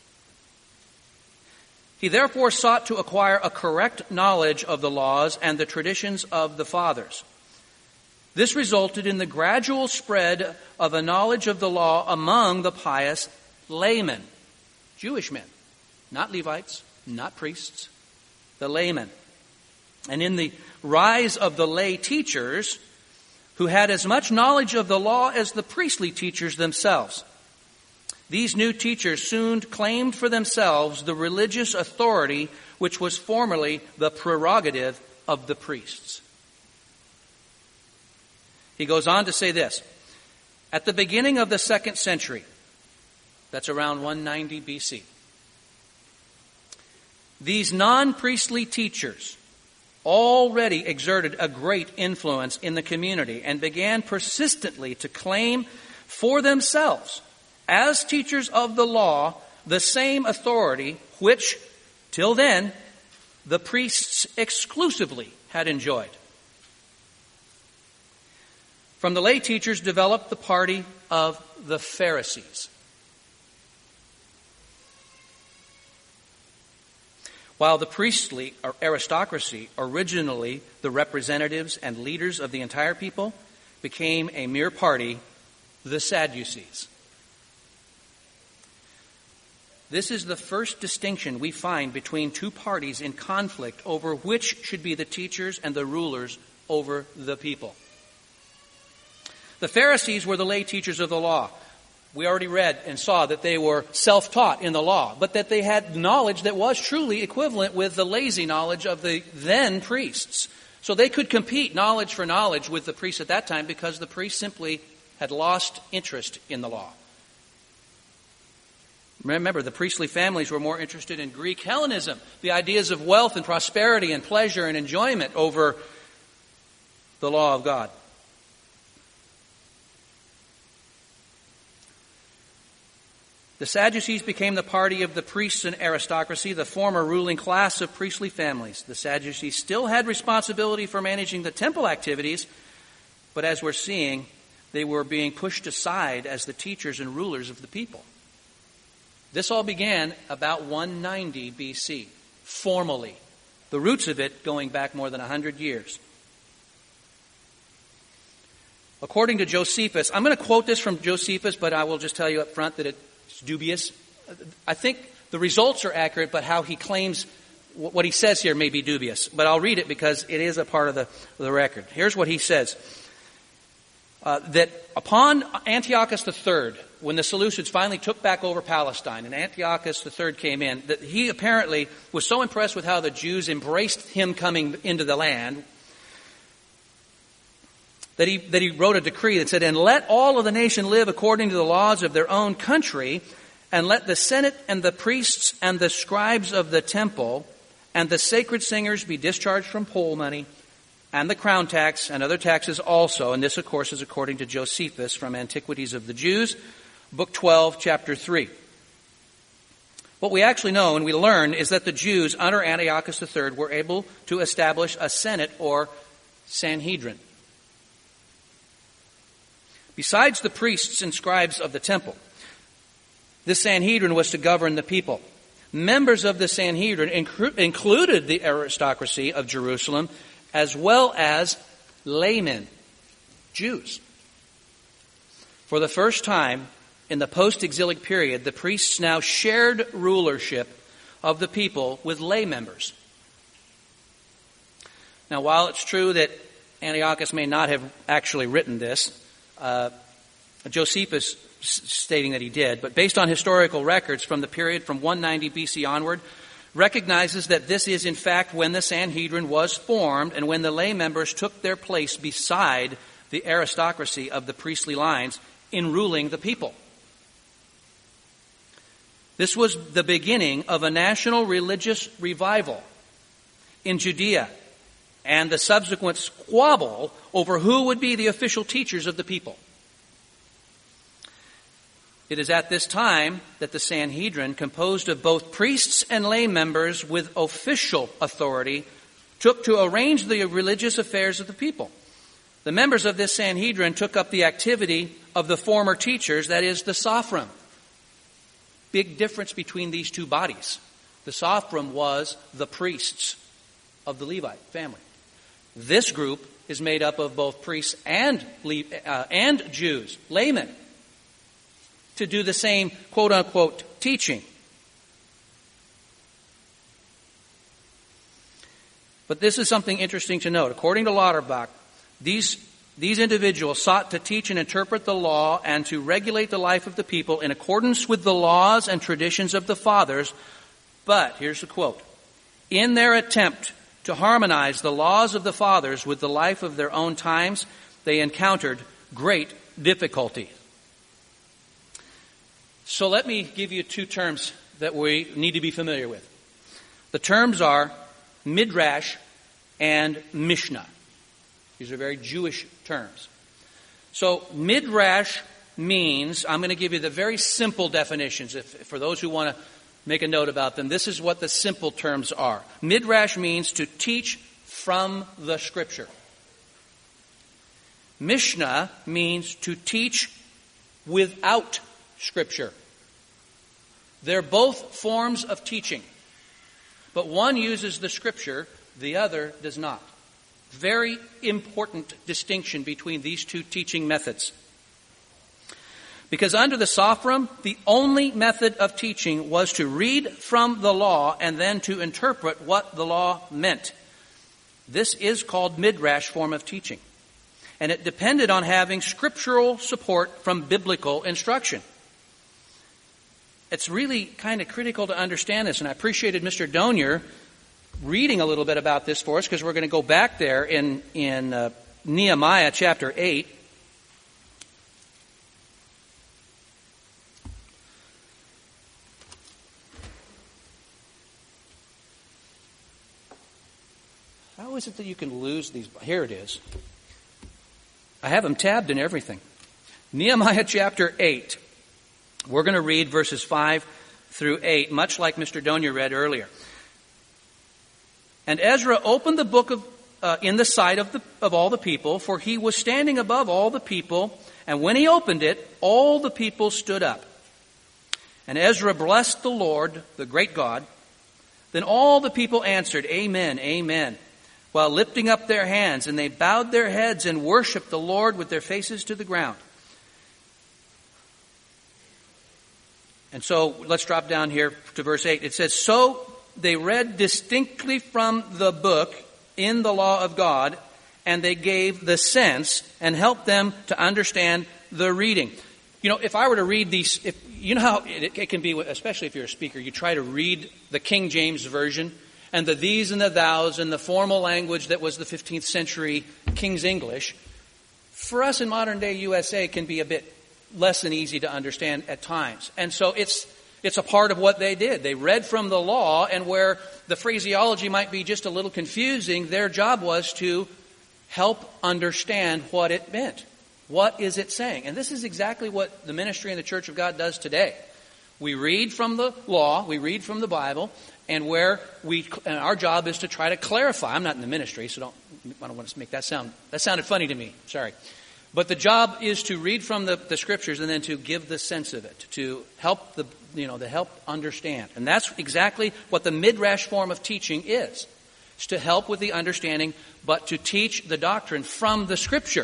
He therefore sought to acquire a correct knowledge of the laws and the traditions of the fathers. This resulted in the gradual spread of a knowledge of the law among the pious laymen, Jewish men, not Levites, not priests, the laymen. And in the rise of the lay teachers, who had as much knowledge of the law as the priestly teachers themselves. These new teachers soon claimed for themselves the religious authority which was formerly the prerogative of the priests. He goes on to say this. At the beginning of the 2nd century, that's around 190 BC, these non-priestly teachers already exerted a great influence in the community and began persistently to claim for themselves, as teachers of the law, the same authority which, till then, the priests exclusively had enjoyed. From the lay teachers developed the party of the Pharisees. While the priestly or aristocracy, originally the representatives and leaders of the entire people, became a mere party, the Sadducees. This is the first distinction we find between two parties in conflict over which should be the teachers and the rulers over the people. The Pharisees were the lay teachers of the law. We already read and saw that they were self-taught in the law, but that they had knowledge that was truly equivalent with the lazy knowledge of the then priests. So they could compete knowledge for knowledge with the priests at that time because the priests simply had lost interest in the law. Remember, the priestly families were more interested in Greek Hellenism, the ideas of wealth and prosperity and pleasure and enjoyment over the law of God. The Sadducees became the party of the priests and aristocracy, the former ruling class of priestly families. The Sadducees still had responsibility for managing the temple activities, but as we're seeing, they were being pushed aside as the teachers and rulers of the people. This all began about 190 BC, formally. The roots of it going back more than 100 years. According to Josephus, I'm going to quote this from Josephus, but I will just tell you up front that it's dubious. I think the results are accurate, but how he claims what he says here may be dubious. But I'll read it because it is a part of the record. Here's what he says. That upon Antiochus III, when the Seleucids finally took back over Palestine and Antiochus III came in, that he apparently was so impressed with how the Jews embraced him coming into the land that he wrote a decree that said, "And let all of the nation live according to the laws of their own country, and let the Senate and the priests and the scribes of the temple and the sacred singers be discharged from poll money, and the crown tax and other taxes also." And this, of course, is according to Josephus from Antiquities of the Jews, Book 12, Chapter 3. What we actually know and we learn is that the Jews under Antiochus III were able to establish a Senate or Sanhedrin. Besides the priests and scribes of the temple, this Sanhedrin was to govern the people. Members of the Sanhedrin included the aristocracy of Jerusalem as well as laymen, Jews. For the first time in the post-exilic period, the priests now shared rulership of the people with lay members. Now, while it's true that Antiochus may not have actually written this, Josephus stating that he did, but based on historical records from the period from 190 BC onward, recognizes that this is in fact when the Sanhedrin was formed and when the lay members took their place beside the aristocracy of the priestly lines in ruling the people. This was the beginning of a national religious revival in Judea and the subsequent squabble over who would be the official teachers of the people. It is at this time that the Sanhedrin, composed of both priests and lay members with official authority, took to arrange the religious affairs of the people. The members of this Sanhedrin took up the activity of the former teachers, that is, the Sophrim. Big difference between these two bodies. The Sophrim was the priests of the Levite family. This group is made up of both priests and Jews, laymen, to do the same quote-unquote teaching. But this is something interesting to note. According to Lauterbach, these individuals sought to teach and interpret the law and to regulate the life of the people in accordance with the laws and traditions of the fathers. But, here's the quote, in their attempt to harmonize the laws of the fathers with the life of their own times, they encountered great difficulty. So let me give you two terms that we need to be familiar with. The terms are Midrash and Mishnah. These are very Jewish terms. So Midrash means, I'm going to give you the very simple definitions. For those who want to make a note about them, this is what the simple terms are. Midrash means to teach from the Scripture. Mishnah means to teach without Scripture. They're both forms of teaching, but one uses the Scripture, the other does not. Very important distinction between these two teaching methods. Because under the Sophrim, the only method of teaching was to read from the law and then to interpret what the law meant. This is called Midrash form of teaching. And it depended on having scriptural support from biblical instruction. It's really kind of critical to understand this, and I appreciated Mr. Donier reading a little bit about this for us, because we're going to go back there in Nehemiah chapter 8. How is it that you can lose these? Here it is. I have them tabbed and everything. Nehemiah chapter 8. We're going to read verses 5 through 8, much like Mr. Donier read earlier. And Ezra opened the book in the sight of all the people, for he was standing above all the people, and when he opened it, all the people stood up. And Ezra blessed the Lord, the great God. Then all the people answered, Amen, Amen, while lifting up their hands, and they bowed their heads and worshipped the Lord with their faces to the ground. And so let's drop down here to verse 8. It says, So they read distinctly from the book in the law of God, and they gave the sense and helped them to understand the reading. You know, if I were to read these, you know how it can be, especially if you're a speaker, you try to read the King James Version, and the these and the thous and the formal language that was the 15th century King's English. For us in modern day USA, it can be a bit less than easy to understand at times. And so it's a part of what they did. They read from the law, and where the phraseology might be just a little confusing, their job was to help understand what it meant. What is it saying? And this is exactly what the ministry in the Church of God does today. We read from the law, we read from the Bible, and our job is to try to clarify. I'm not in the ministry, so I don't want to make that sounded funny to me. Sorry. But the job is to read from the Scriptures and then to give the sense of it, to help to help understand. And that's exactly what the midrash form of teaching is. It's to help with the understanding, but to teach the doctrine from the Scripture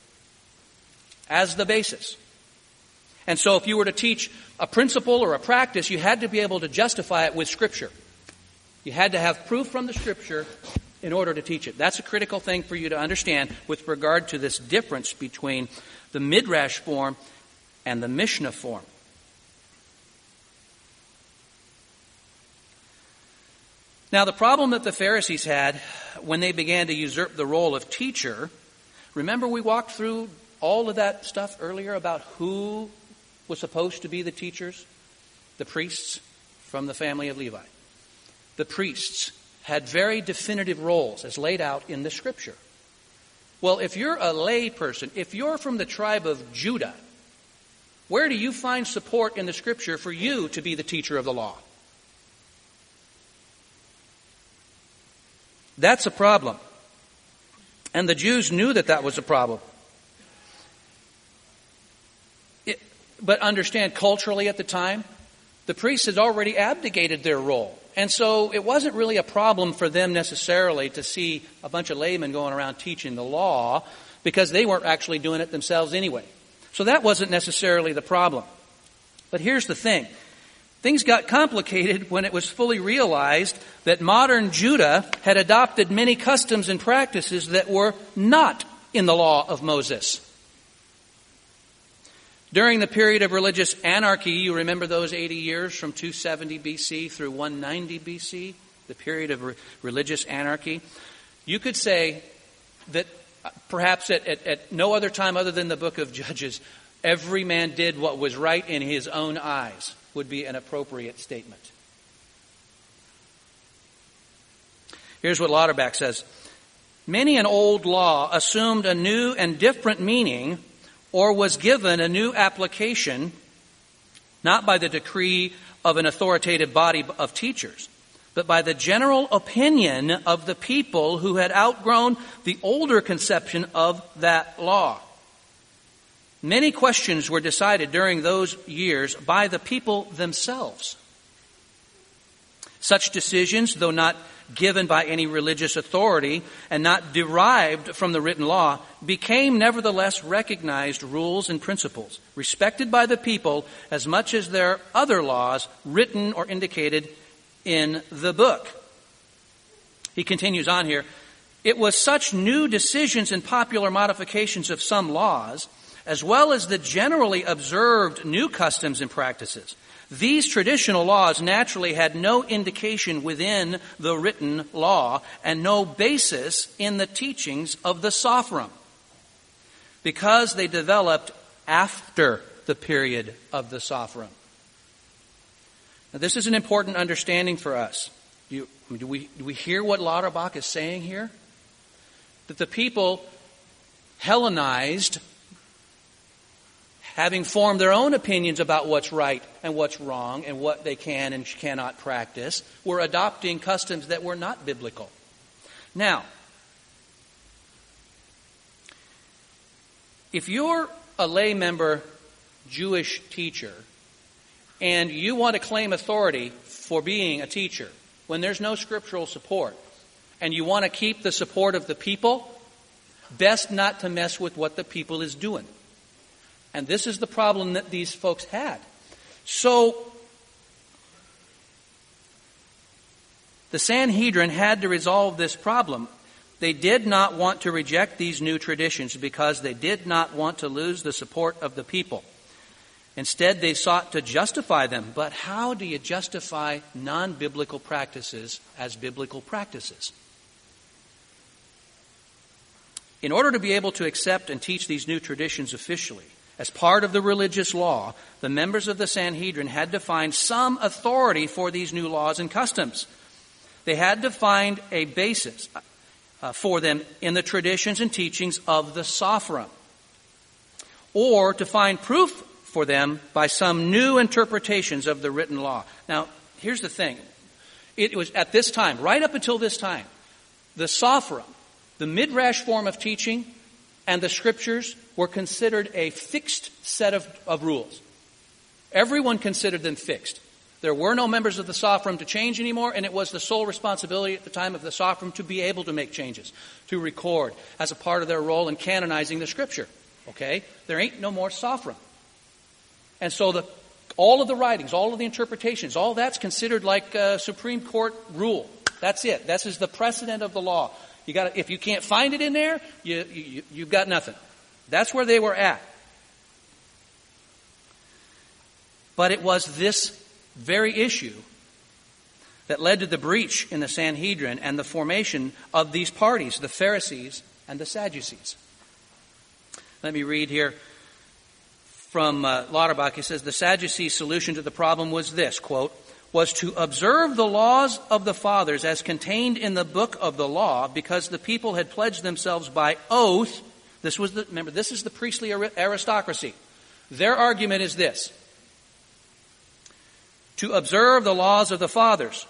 as the basis. And so if you were to teach a principle or a practice, you had to be able to justify it with Scripture. You had to have proof from the Scripture in order to teach it. That's a critical thing for you to understand with regard to this difference between the midrash form and the Mishnah form. Now, the problem that the Pharisees had when they began to usurp the role of teacher, remember we walked through all of that stuff earlier about who was supposed to be the teachers? The priests from the family of Levi. The priests had very definitive roles as laid out in the Scripture. Well, if you're a lay person, if you're from the tribe of Judah, where do you find support in the Scripture for you to be the teacher of the law? That's a problem. And the Jews knew that that was a problem. But understand, culturally at the time, the priests had already abdicated their role. And so it wasn't really a problem for them necessarily to see a bunch of laymen going around teaching the law, because they weren't actually doing it themselves anyway. So that wasn't necessarily the problem. But here's the thing. Things got complicated when it was fully realized that modern Judah had adopted many customs and practices that were not in the law of Moses. During the period of religious anarchy, you remember those 80 years from 270 BC through 190 BC, the period of religious anarchy, you could say that perhaps at no other time other than the book of Judges, every man did what was right in his own eyes, would be an appropriate statement. Here's what Lauterbach says. Many an old law assumed a new and different meaning or was given a new application, not by the decree of an authoritative body of teachers, but by the general opinion of the people who had outgrown the older conception of that law. Many questions were decided during those years by the people themselves. Such decisions, though not given by any religious authority and not derived from the written law, became nevertheless recognized rules and principles, respected by the people as much as their other laws written or indicated in the book. He continues on here. It was such new decisions and popular modifications of some laws, as well as the generally observed new customs and practices. These traditional laws naturally had no indication within the written law and no basis in the teachings of the Sophrim, because they developed after the period of the Sophrim. Now, this is an important understanding for us. Do we hear what Lauterbach is saying here? That the people Hellenized, having formed their own opinions about what's right and what's wrong and what they can and cannot practice, were adopting customs that were not biblical. Now, if you're a lay member Jewish teacher and you want to claim authority for being a teacher when there's no scriptural support, and you want to keep the support of the people, best not to mess with what the people is doing. And this is the problem that these folks had. So, the Sanhedrin had to resolve this problem. They did not want to reject these new traditions because they did not want to lose the support of the people. Instead, they sought to justify them. But how do you justify non-biblical practices as biblical practices? In order to be able to accept and teach these new traditions officially, as part of the religious law, the members of the Sanhedrin had to find some authority for these new laws and customs. They had to find a basis for them in the traditions and teachings of the Sophrim, or to find proof for them by some new interpretations of the written law. Now, here's the thing. It was at this time, right up until this time, the Sophrim, the midrash form of teaching, and the scriptures were considered a fixed set of rules. Everyone considered them fixed. There were no members of the Sophron to change anymore, and it was the sole responsibility at the time of the Sophron to be able to make changes, to record as a part of their role in canonizing the Scripture. Okay? There ain't no more Sophron. And so all of the writings, all of the interpretations, all that's considered like Supreme Court rule. That's it. This is the precedent of the law. If you can't find it in there, you've got nothing. That's where they were at. But it was this very issue that led to the breach in the Sanhedrin and the formation of these parties, the Pharisees and the Sadducees. Let me read here from Lauterbach. He says, the Sadducees' solution to the problem was this, quote, was to observe the laws of the fathers as contained in the book of the law, because the people had pledged themselves by oath. Remember, this is the priestly aristocracy. Their argument is this: to observe the laws of the fathers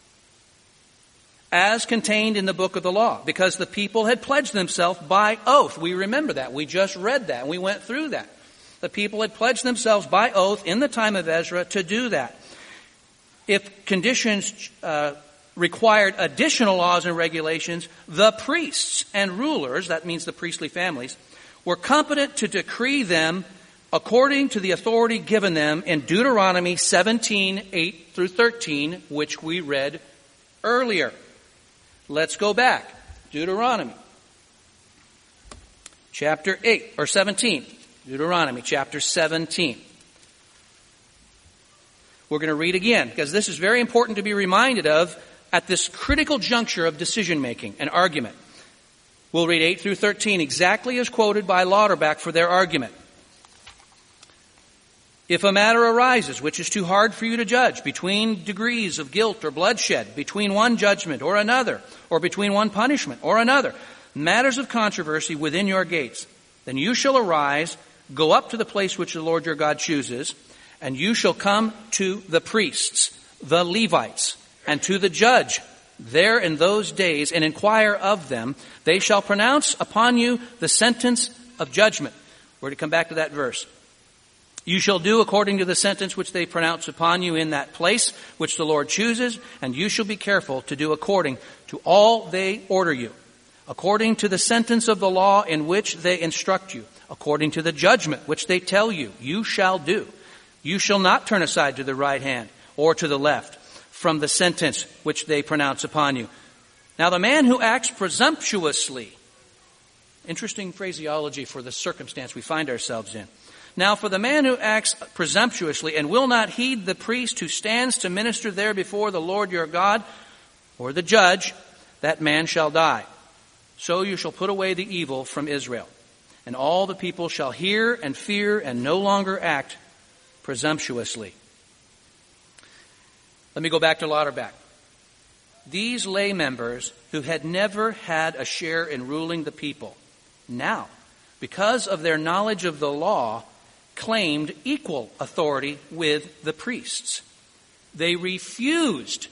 as contained in the book of the law, because the people had pledged themselves by oath. We remember that. We just read that. We went through that. The people had pledged themselves by oath in the time of Ezra to do that. If conditions required additional laws and regulations, the priests and rulers, that means the priestly families, were competent to decree them according to the authority given them in Deuteronomy 17:8 through 13, which we read earlier. Let's go back. Deuteronomy chapter 8 or 17. Deuteronomy chapter 17. We're going to read again, because this is very important to be reminded of at this critical juncture of decision making and argument. We'll read 8 through 13 exactly as quoted by Lauterbach for their argument. If a matter arises which is too hard for you to judge, between degrees of guilt or bloodshed, between one judgment or another, or between one punishment or another, matters of controversy within your gates, then you shall arise, go up to the place which the Lord your God chooses, and you shall come to the priests, the Levites, and to the judge there in those days, and inquire of them. They shall pronounce upon you the sentence of judgment. We're to come back to that verse. You shall do according to the sentence which they pronounce upon you in that place which the Lord chooses, and you shall be careful to do according to all they order you, according to the sentence of the law in which they instruct you, according to the judgment which they tell you, you shall do. You shall not turn aside to the right hand or to the left from the sentence which they pronounce upon you. Now the man who acts presumptuously, interesting phraseology for the circumstance we find ourselves in. Now for the man who acts presumptuously and will not heed the priest who stands to minister there before the Lord your God, or the judge, that man shall die. So you shall put away the evil from Israel. And all the people shall hear and fear and no longer act presumptuously. Let me go back to Lauterbach. These lay members who had never had a share in ruling the people, now, because of their knowledge of the law, claimed equal authority with the priests. They refused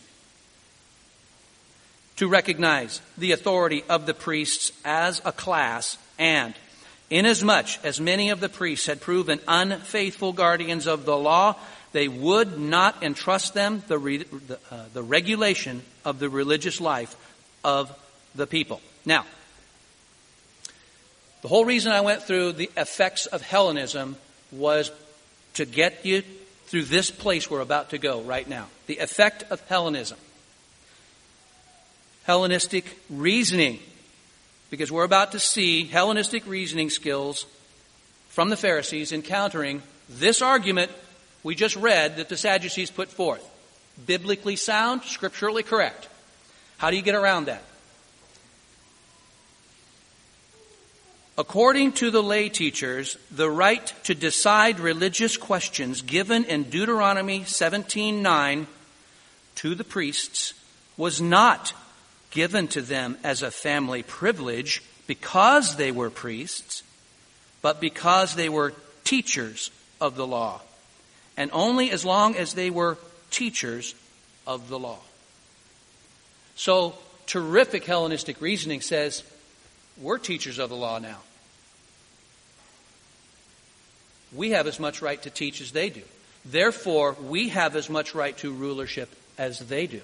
to recognize the authority of the priests as a class, and inasmuch as many of the priests had proven unfaithful guardians of the law, they would not entrust them the regulation of the religious life of the people. Now, the whole reason I went through the effects of Hellenism was to get you through this place we're about to go right now. The effect of Hellenism. Hellenistic reasoning. Because we're about to see Hellenistic reasoning skills from the Pharisees encountering this argument we just read that the Sadducees put forth. Biblically sound, scripturally correct. How do you get around that? According to the lay teachers, the right to decide religious questions given in Deuteronomy 17:9 to the priests was not given to them as a family privilege because they were priests, but because they were teachers of the law, and only as long as they were teachers of the law. So, terrific Hellenistic reasoning says, we're teachers of the law now. We have as much right to teach as they do. Therefore, we have as much right to rulership as they do.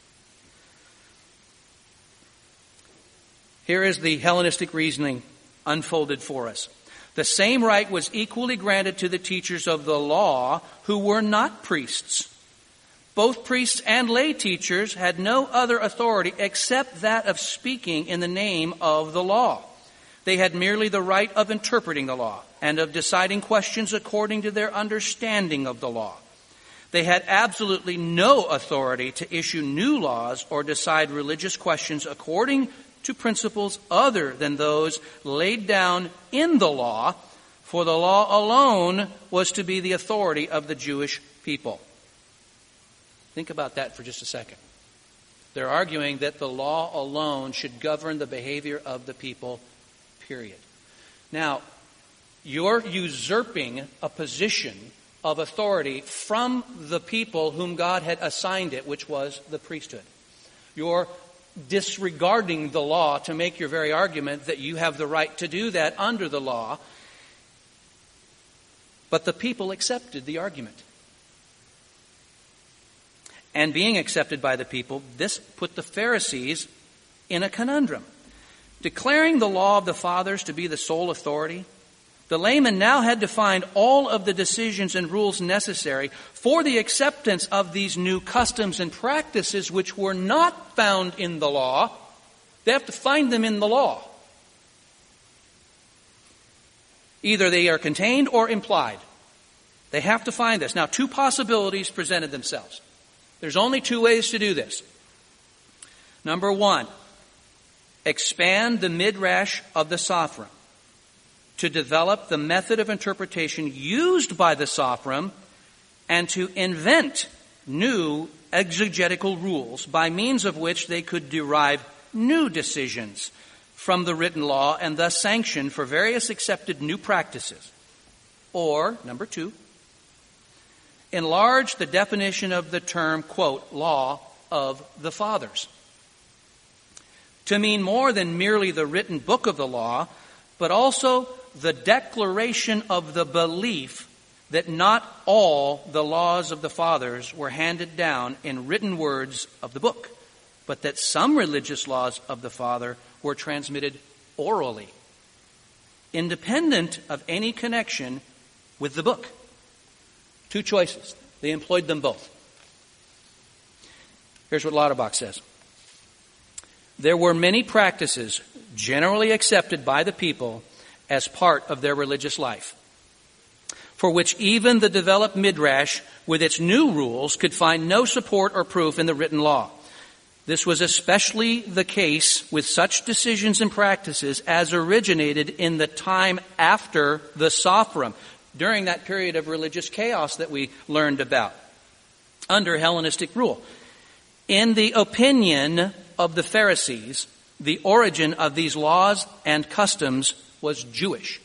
Here is the Hellenistic reasoning unfolded for us. The same right was equally granted to the teachers of the law who were not priests. Both priests and lay teachers had no other authority except that of speaking in the name of the law. They had merely the right of interpreting the law and of deciding questions according to their understanding of the law. They had absolutely no authority to issue new laws or decide religious questions according to principles other than those laid down in the law, for the law alone was to be the authority of the Jewish people. Think about that for just a second. They're arguing that the law alone should govern the behavior of the people, period. Now, you're usurping a position of authority from the people whom God had assigned it, which was the priesthood. You're disregarding the law to make your very argument that you have the right to do that under the law. But the people accepted the argument. And being accepted by the people, this put the Pharisees in a conundrum. Declaring the law of the fathers to be the sole authority, the layman now had to find all of the decisions and rules necessary for the acceptance of these new customs and practices which were not found in the law. They have to find them in the law. Either they are contained or implied. They have to find this. Now, two possibilities presented themselves. There's only two ways to do this. Number one, expand the midrash of the Sophrim to develop the method of interpretation used by the Sophrim and to invent new exegetical rules by means of which they could derive new decisions from the written law and thus sanction for various accepted new practices. Or, number two, enlarge the definition of the term, quote, law of the fathers, to mean more than merely the written book of the law, but also the declaration of the belief that not all the laws of the fathers were handed down in written words of the book, but that some religious laws of the Father were transmitted orally, independent of any connection with the book. Two choices. They employed them both. Here's what Lauterbach says. There were many practices generally accepted by the people as part of their religious life, for which even the developed Midrash with its new rules could find no support or proof in the written law. This was especially the case with such decisions and practices as originated in the time after the Sophrim, during that period of religious chaos that we learned about, under Hellenistic rule. In the opinion of the Pharisees, the origin of these laws and customs was Jewish.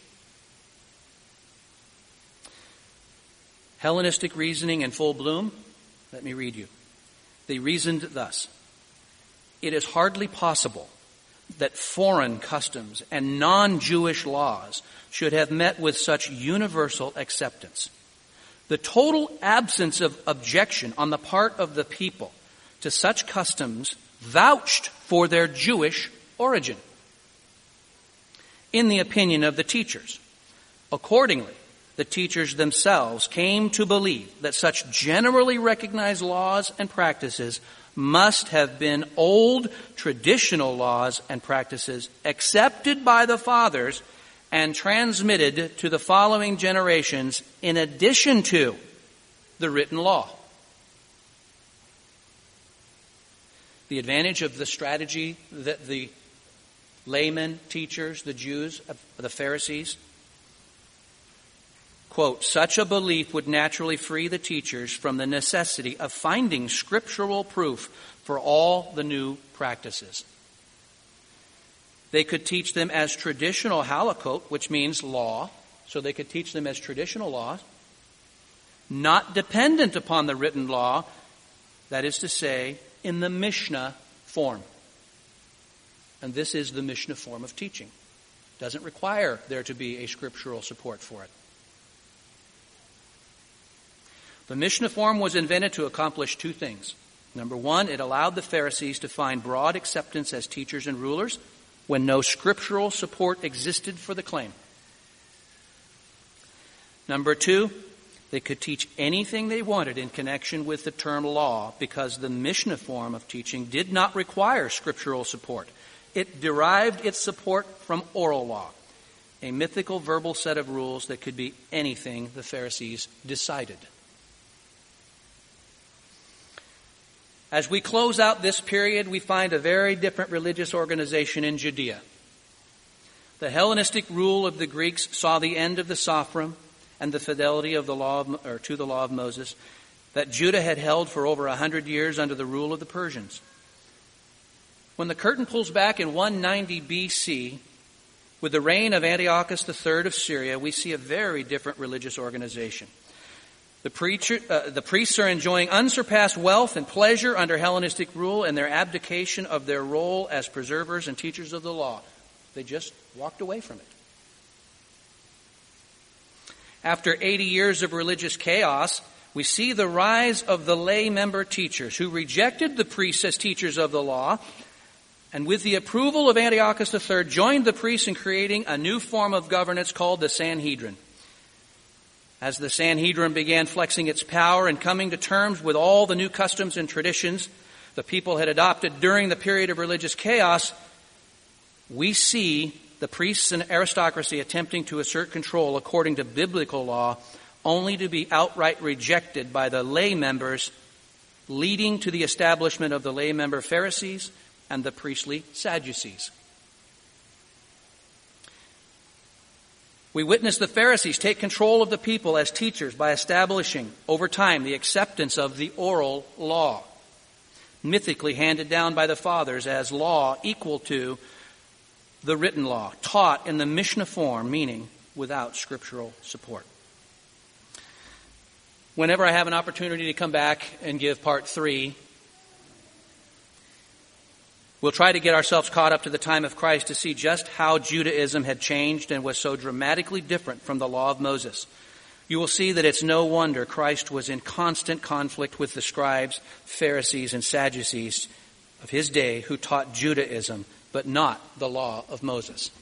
Hellenistic reasoning in full bloom. Let me read you. They reasoned thus. It is hardly possible that foreign customs and non-Jewish laws should have met with such universal acceptance. The total absence of objection on the part of the people to such customs vouched for their Jewish origin, in the opinion of the teachers. Accordingly, the teachers themselves came to believe that such generally recognized laws and practices must have been old traditional laws and practices accepted by the fathers and transmitted to the following generations in addition to the written law. The advantage of the strategy that the laymen, teachers, the Jews, the Pharisees, quote, such a belief would naturally free the teachers from the necessity of finding scriptural proof for all the new practices. They could teach them as traditional halakot, which means law, so they could teach them as traditional laws, not dependent upon the written law, that is to say, in the Mishnah form. And this is the Mishnah form of teaching. It doesn't require there to be a scriptural support for it. The Mishnah form was invented to accomplish two things. Number one, it allowed the Pharisees to find broad acceptance as teachers and rulers when no scriptural support existed for the claim. Number two, they could teach anything they wanted in connection with the term law because the Mishnah form of teaching did not require scriptural support. It derived its support from oral law, a mythical verbal set of rules that could be anything the Pharisees decided. As we close out this period, we find a very different religious organization in Judea. The Hellenistic rule of the Greeks saw the end of the Sophrim and the fidelity of the law to the law of Moses that Judah had held for over 100 years under the rule of the Persians. When the curtain pulls back in 190 BC, with the reign of Antiochus III of Syria, we see a very different religious organization. The priests are enjoying unsurpassed wealth and pleasure under Hellenistic rule and their abdication of their role as preservers and teachers of the law. They just walked away from it. After 80 years of religious chaos, we see the rise of the lay member teachers who rejected the priests as teachers of the law and with the approval of Antiochus III joined the priests in creating a new form of governance called the Sanhedrin. As the Sanhedrin began flexing its power and coming to terms with all the new customs and traditions the people had adopted during the period of religious chaos, we see the priests and aristocracy attempting to assert control according to biblical law, only to be outright rejected by the lay members, leading to the establishment of the lay member Pharisees and the priestly Sadducees. We witness the Pharisees take control of the people as teachers by establishing, over time, the acceptance of the oral law, mythically handed down by the fathers as law equal to the written law, taught in the Mishnah form, meaning without scriptural support. Whenever I have an opportunity to come back and give part 3, we'll try to get ourselves caught up to the time of Christ to see just how Judaism had changed and was so dramatically different from the law of Moses. You will see that it's no wonder Christ was in constant conflict with the scribes, Pharisees, and Sadducees of his day who taught Judaism, but not the law of Moses.